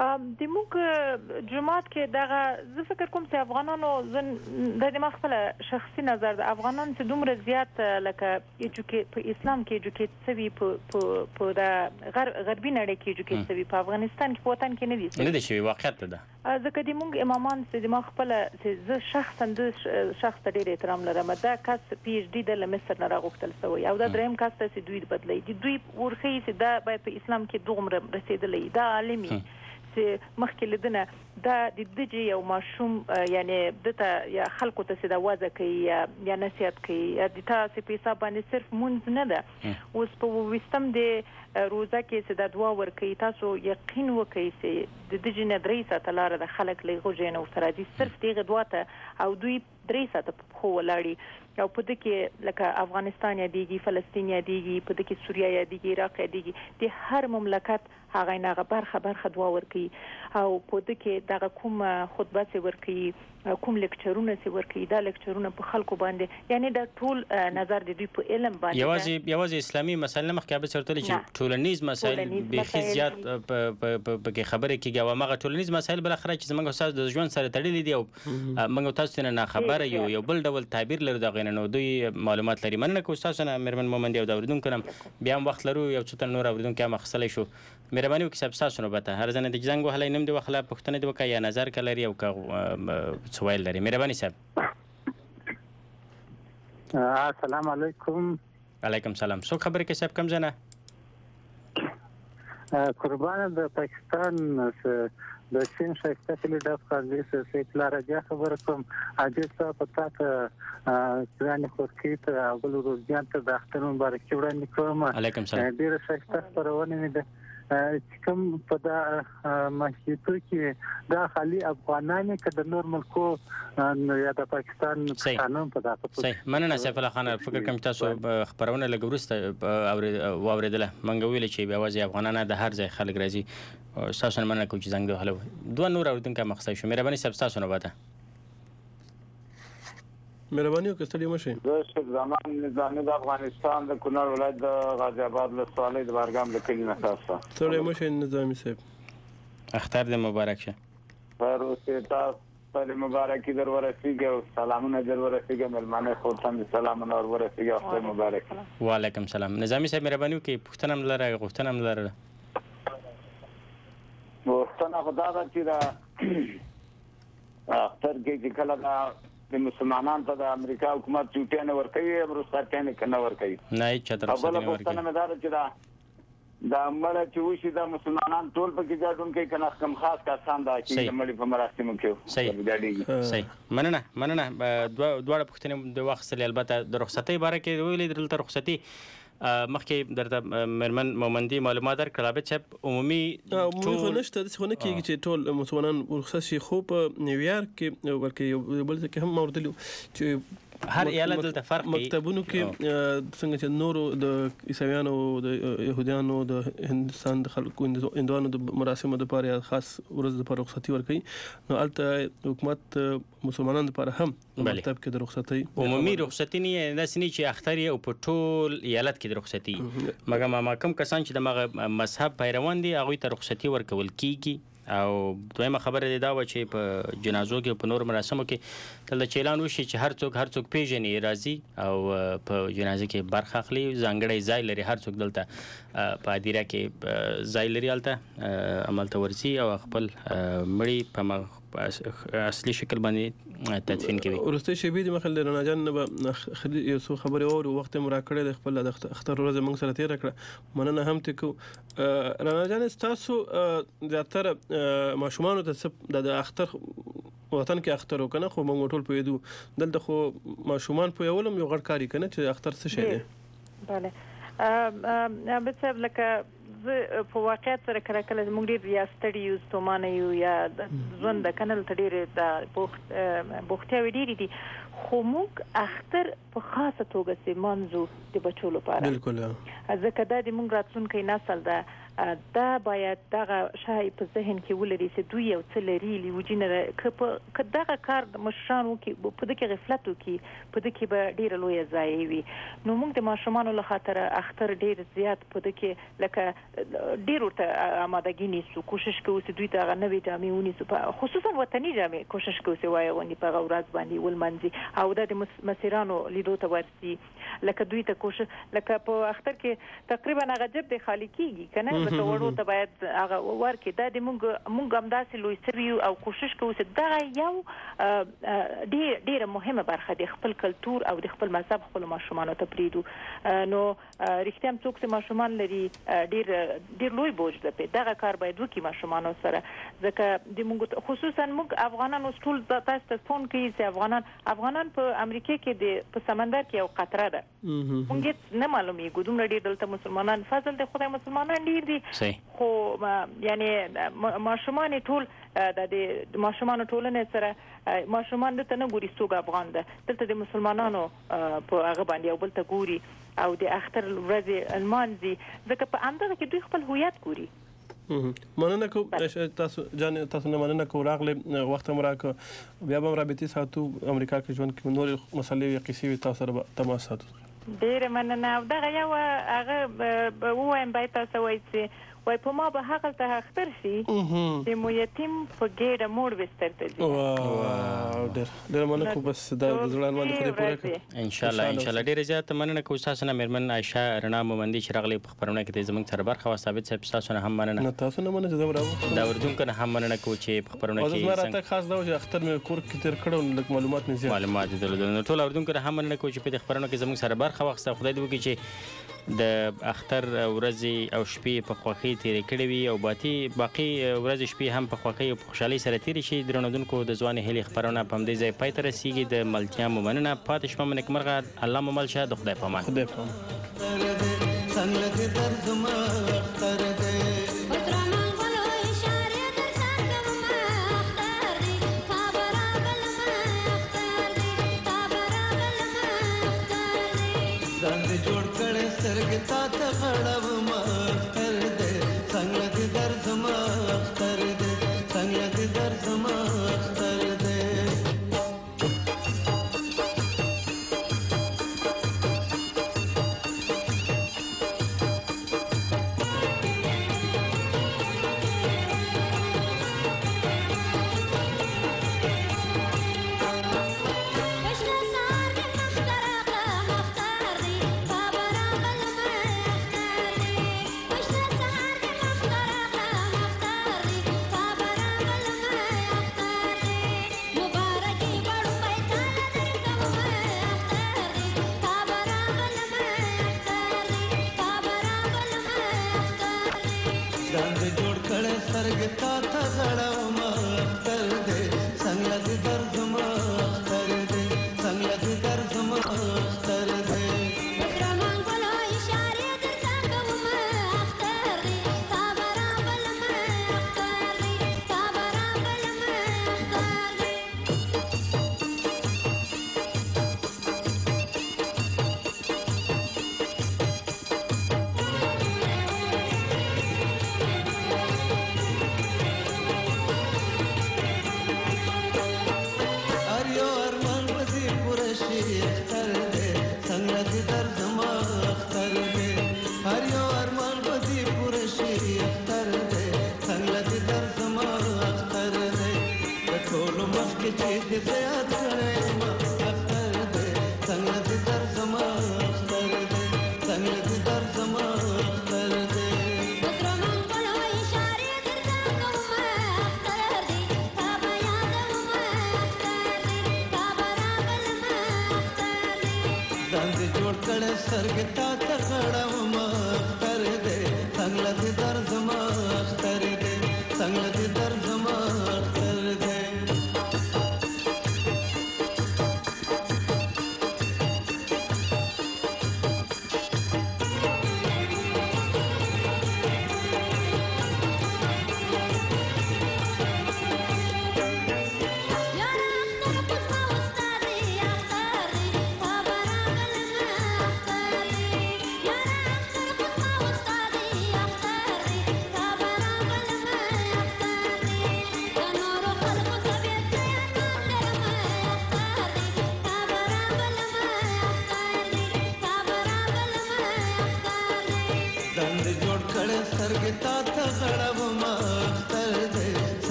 د موږ جماعت کې دغه زه فکر کوم چې افغانانو د مخفله شخصي نظر د افغانانو چې دومره زیات لکه په اسلام کې ایجوکیټ سوي په د غربي نړۍ کې ایجوکیټ سوي په افغانستان کې په وطن کې نه دي شوي واقعیت ده ځکه د موږ امامان چې د مخفله چې زه شخصا د شخص ته ډېر احترام لرم دا کس پی ایچ ډي د مصر نه راغوښتل شوی او دا دریم کس ته چې دوی بدلی دي دوی ورخي چې دا باید په اسلام کې دومره رسیدلی دا عالمي چې مخکې لیدنه دا د دجی یو ماشوم یعنی دته یا خلکو ته سدا وازه کوي یا نصیحت کوي د تاسو په حساب باندې صرف مونږ نه ده اوس په وستم د روزه کې سدا دعا ورکوي تاسو یقین وکړئ چې د دجی نه درې ساعته لار د خلک لغو جن او سره دي صرف دغه دعا ته او دوی درې ساعته خو ولاړی او په دې کې لکه افغانستان یادېږي فلسطین یادېږي په دې کې سوریه یادېږي عراق یادېږي د هر مملکت هغه نه برخه دعا ورکوي او په دې کې دغه کوم خطبه چې ورکوي کوم لیکچرونه چې ورکوي دا لیکچرونه په خلکو باندې یعنی د ټول نظر د دوی په علم باندې یوازې اسلامي مسایل نه مخکې به چرته چې ټولنیز مسایل به زیات په خبره کېږي او هغه ټولنیز مسایل بل اخر چې زمونږ استاد د ژوند سره تړلي دي او موږ تاسو نه خبره یو بل ډول تعبیر لرو دا غینه نو دوی معلومات لري مننه کو تاسو نه مېرمن مومندي او دا اوریدونکو نم بیا هم وخت لرو یو څه نور اوریدونکو هم خصلې شو مهرباني وکړئ تاسو نو بته هر ځنه د جنگ وهلای نم دی وخلا پښتنه دی وکای یا نظر کلري او کا سوال لري مهرباني صاحب السلام علیکم علیکم سلام سو خبر کې صاحب کم زنه قربان د پاکستان د سین شایسته کلی د افغانستان سره کلارجا خبر کوم اجازه ته پتا ته ځان خورکې ته اول روزګان ته د اختر مبارک وړاندې کوم علیکم سلام ډیر شایسته پرونه مې ده چې کوم په دا مسجدو کې دا خالي افغانانو کې د نور ملکو یا د پاکستان قانون په دا صحیح مننه سیف الله خان فکر کوم تاسو خبرونه لګورسته واوریدله منګ ویل چې بیا افغانانو د هر ځای خلک راځي تاسو مننه کوم چې زنګ دوه دوه نور اوریدونکو مخصوص شو مهرباني سب تاسو نه واده مهرباني وکړئ ستړي مشئ زه شیخ زمان نظامي د افغانستان د کونړ ولایت د غازی آباد ولسوالۍ د بارګام د کلي نه تاسو ستړي مشئ نظامي صاحب اختر دې مبارک شه پر اوسه تاسو پر مبارکي در ورسیږي او سلامونه در ورسیږي ملمانه خو تم سلامونه ور ورسیږي اختر مبارک وعلیکم سلام نظامي صاحب مهرباني وکړئ پښتنه ملره غوښتنه ملره وختونه خدا دا چې دا اختر کې کله دا د مسلمانانو ته د امریکا حکومت چوټي نه ورکوي امروستان نه کنه ورکوي نه چې تر څو نه ورکوي نه مدار چې دا مړه چې وشي د مسلمانانو ټول پکې ګډون کوي کنه کوم خاص کسان دا چې مړي په مراسمو کې صحیح مننه دوه پښتنې د وخت سره البته د رخصتۍ باره کې ویلې دلته رخصتي مخکې درته مېرمن مومندي معلومات درکړه چې عمومي ټول نشته د څونه کېږي چې ټول مسلمانان رخصت شي خو په نیویارک کې ورکه بل ځکه هم موردلی چې هر ایالت دلته فرق دی مکتبونو کې څنګه چې نورو د عیسویانو د يهودانو د هندستان د خلکو هندوانو د مراسمو د لپاره خاص ورځ د رخصتي ورکوي نو البته حکومت مسلمانانو لپاره هم مکتب کې د رخصتي عمومي رخصتي نه د سنې چې اختر او په ټول ایالت کې د رخصتي مګر ما کوم کسان چې د مذهب پیروان دي هغه ته رخصتي ورکول کیږي او دویمه خبره دی دا و چې په جنازو کې په نور مراسمو کې تل چیلان وشي چې هر څوک پیژني راځي او په جنازه کې برخه اخلي ځانګړی ځای لري هر څوک دلته په ادیره کې ځای لري الته عملته ورسي او خپل مړی په اصلي شکل باندې تدفین کوي ورسته شی به د مخل رڼا جان نه یو څو خبره او وخت مو را کړی د خپل د اختر ورځ موږ سره تیر کړه مننه هم تکو رڼا جان تاسو زیاتره ماشومان ته د اختر وطن کې اختر وکنه خو موږ ټول پویدو دلته خو ماشومان په یولم یو غړ کاری کنه چې اختر څه شي دی bale بس لکه په واقعیت سره کله موږ ډیر ریاستړي یو ستومانه یو یا ژوند د کنل تډیر د بوختیا وډيري دي خو موږ اختر په خاصه توګه سي منځو د بچو لپاره بالکل ځکه دا د موږ راتلونکي نسل ده دا باید دغه شای په ذهن کې ولري چې دوی یو څه لري لیوجینه که دغه کار مشرانو کې په دغه غفلت کې په دغه به ډیر لوی ځای وي نو موږ د ماشومان له خاطر اختر ډیر زیات په دغه لکه ډیر ورته آمادګي نیسو کوشش کوو چې دوی ته نوې جامې ونیسو خصوصا وطني جامې کوشش کوو چې وایي غونډي په ورځ باندې ولمنځي او د مسیرانو لیدو ته ورسي لکه دوی ته کوشش لکه په اختر کې تقریبا هغه جب د خالی کیږي کنه به وړو ته باید هغه ورکې دا د موږ هم داسې لوی سوي او کوشش کوو چې دا یو ډیره مهمه برخه د خپل کلتور او د خپل مذهب خپل ماشومان ته پریدو نو رښتیا هم څوک چې ماشومان لري ډیر لوی بوج ده په دغه کار باید وکړي ماشومان سره ځکه د موږ خصوصا موږ افغانانو ټول تاسو ته فون کوي چې افغانان په امریکا کې په سمندر کې یو قطره ده موږ نه معلومیږي دومره ډیر دلته مسلمانان فضل د خدای مسلمانان ډیر دي خو یعنی ماشومان ټول د ماشومان ټولنې سره ماشومان دته نه ګوري څوک افغان ده دلته د مسلمانانو په هغه باندې یو بل ته ګوري او د اختر ورځې المانځي ځکه په اندازه کې دوی خپل هویت ګوري مننه کوم تاسو نه مننه کوم راغله وخت مراکه بیا به رابطي ساتو امریکا کې ژوند کې نور مسلې قصې وي تاسو سره تماس ساتو ډیر مننه او دغه یو هغه وایم باید تاسو وایي چې وای په ما به هغه ته اختر شي چې مو یتیم په ګډه موړ وستر ته ډیر مننه کوم بس دا ځوړان باندې پوره کړ ان شاء الله ډیر زیات مننه کوم تاسو نه مېرمن عائشه رڼا مومندي چې راغلي په خبرونه کې زموږ سره برخه ثابت صاحب تاسو نه هم مننه تاسو نه مننه زما دا ورجون کنه هم مننه کو چې په خبرونه کې زما راته خاص دا چې اختر مې کور کې تر کړو لکه معلومات مې زیات معلومات دي ټول ورجون کنه هم مننه کو چې په خبرونه کې زموږ سره برخه واخسته خدای دې وکړي چې د اختر ورځې او شپې په خوښۍ تیرې کړې وي او باقي ورځې شپې هم په خوښۍ او په خوشحالۍ سره تیرې شي درنودونکو د ځوانې هیلې خبرونه په همدې ځای پای ته رسیږي د ملتیا مو مننه پاتې شپه مو نیکمرغه الله مو مل شه د خدای په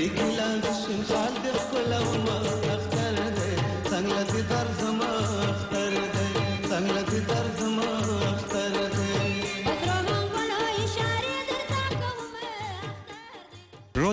کې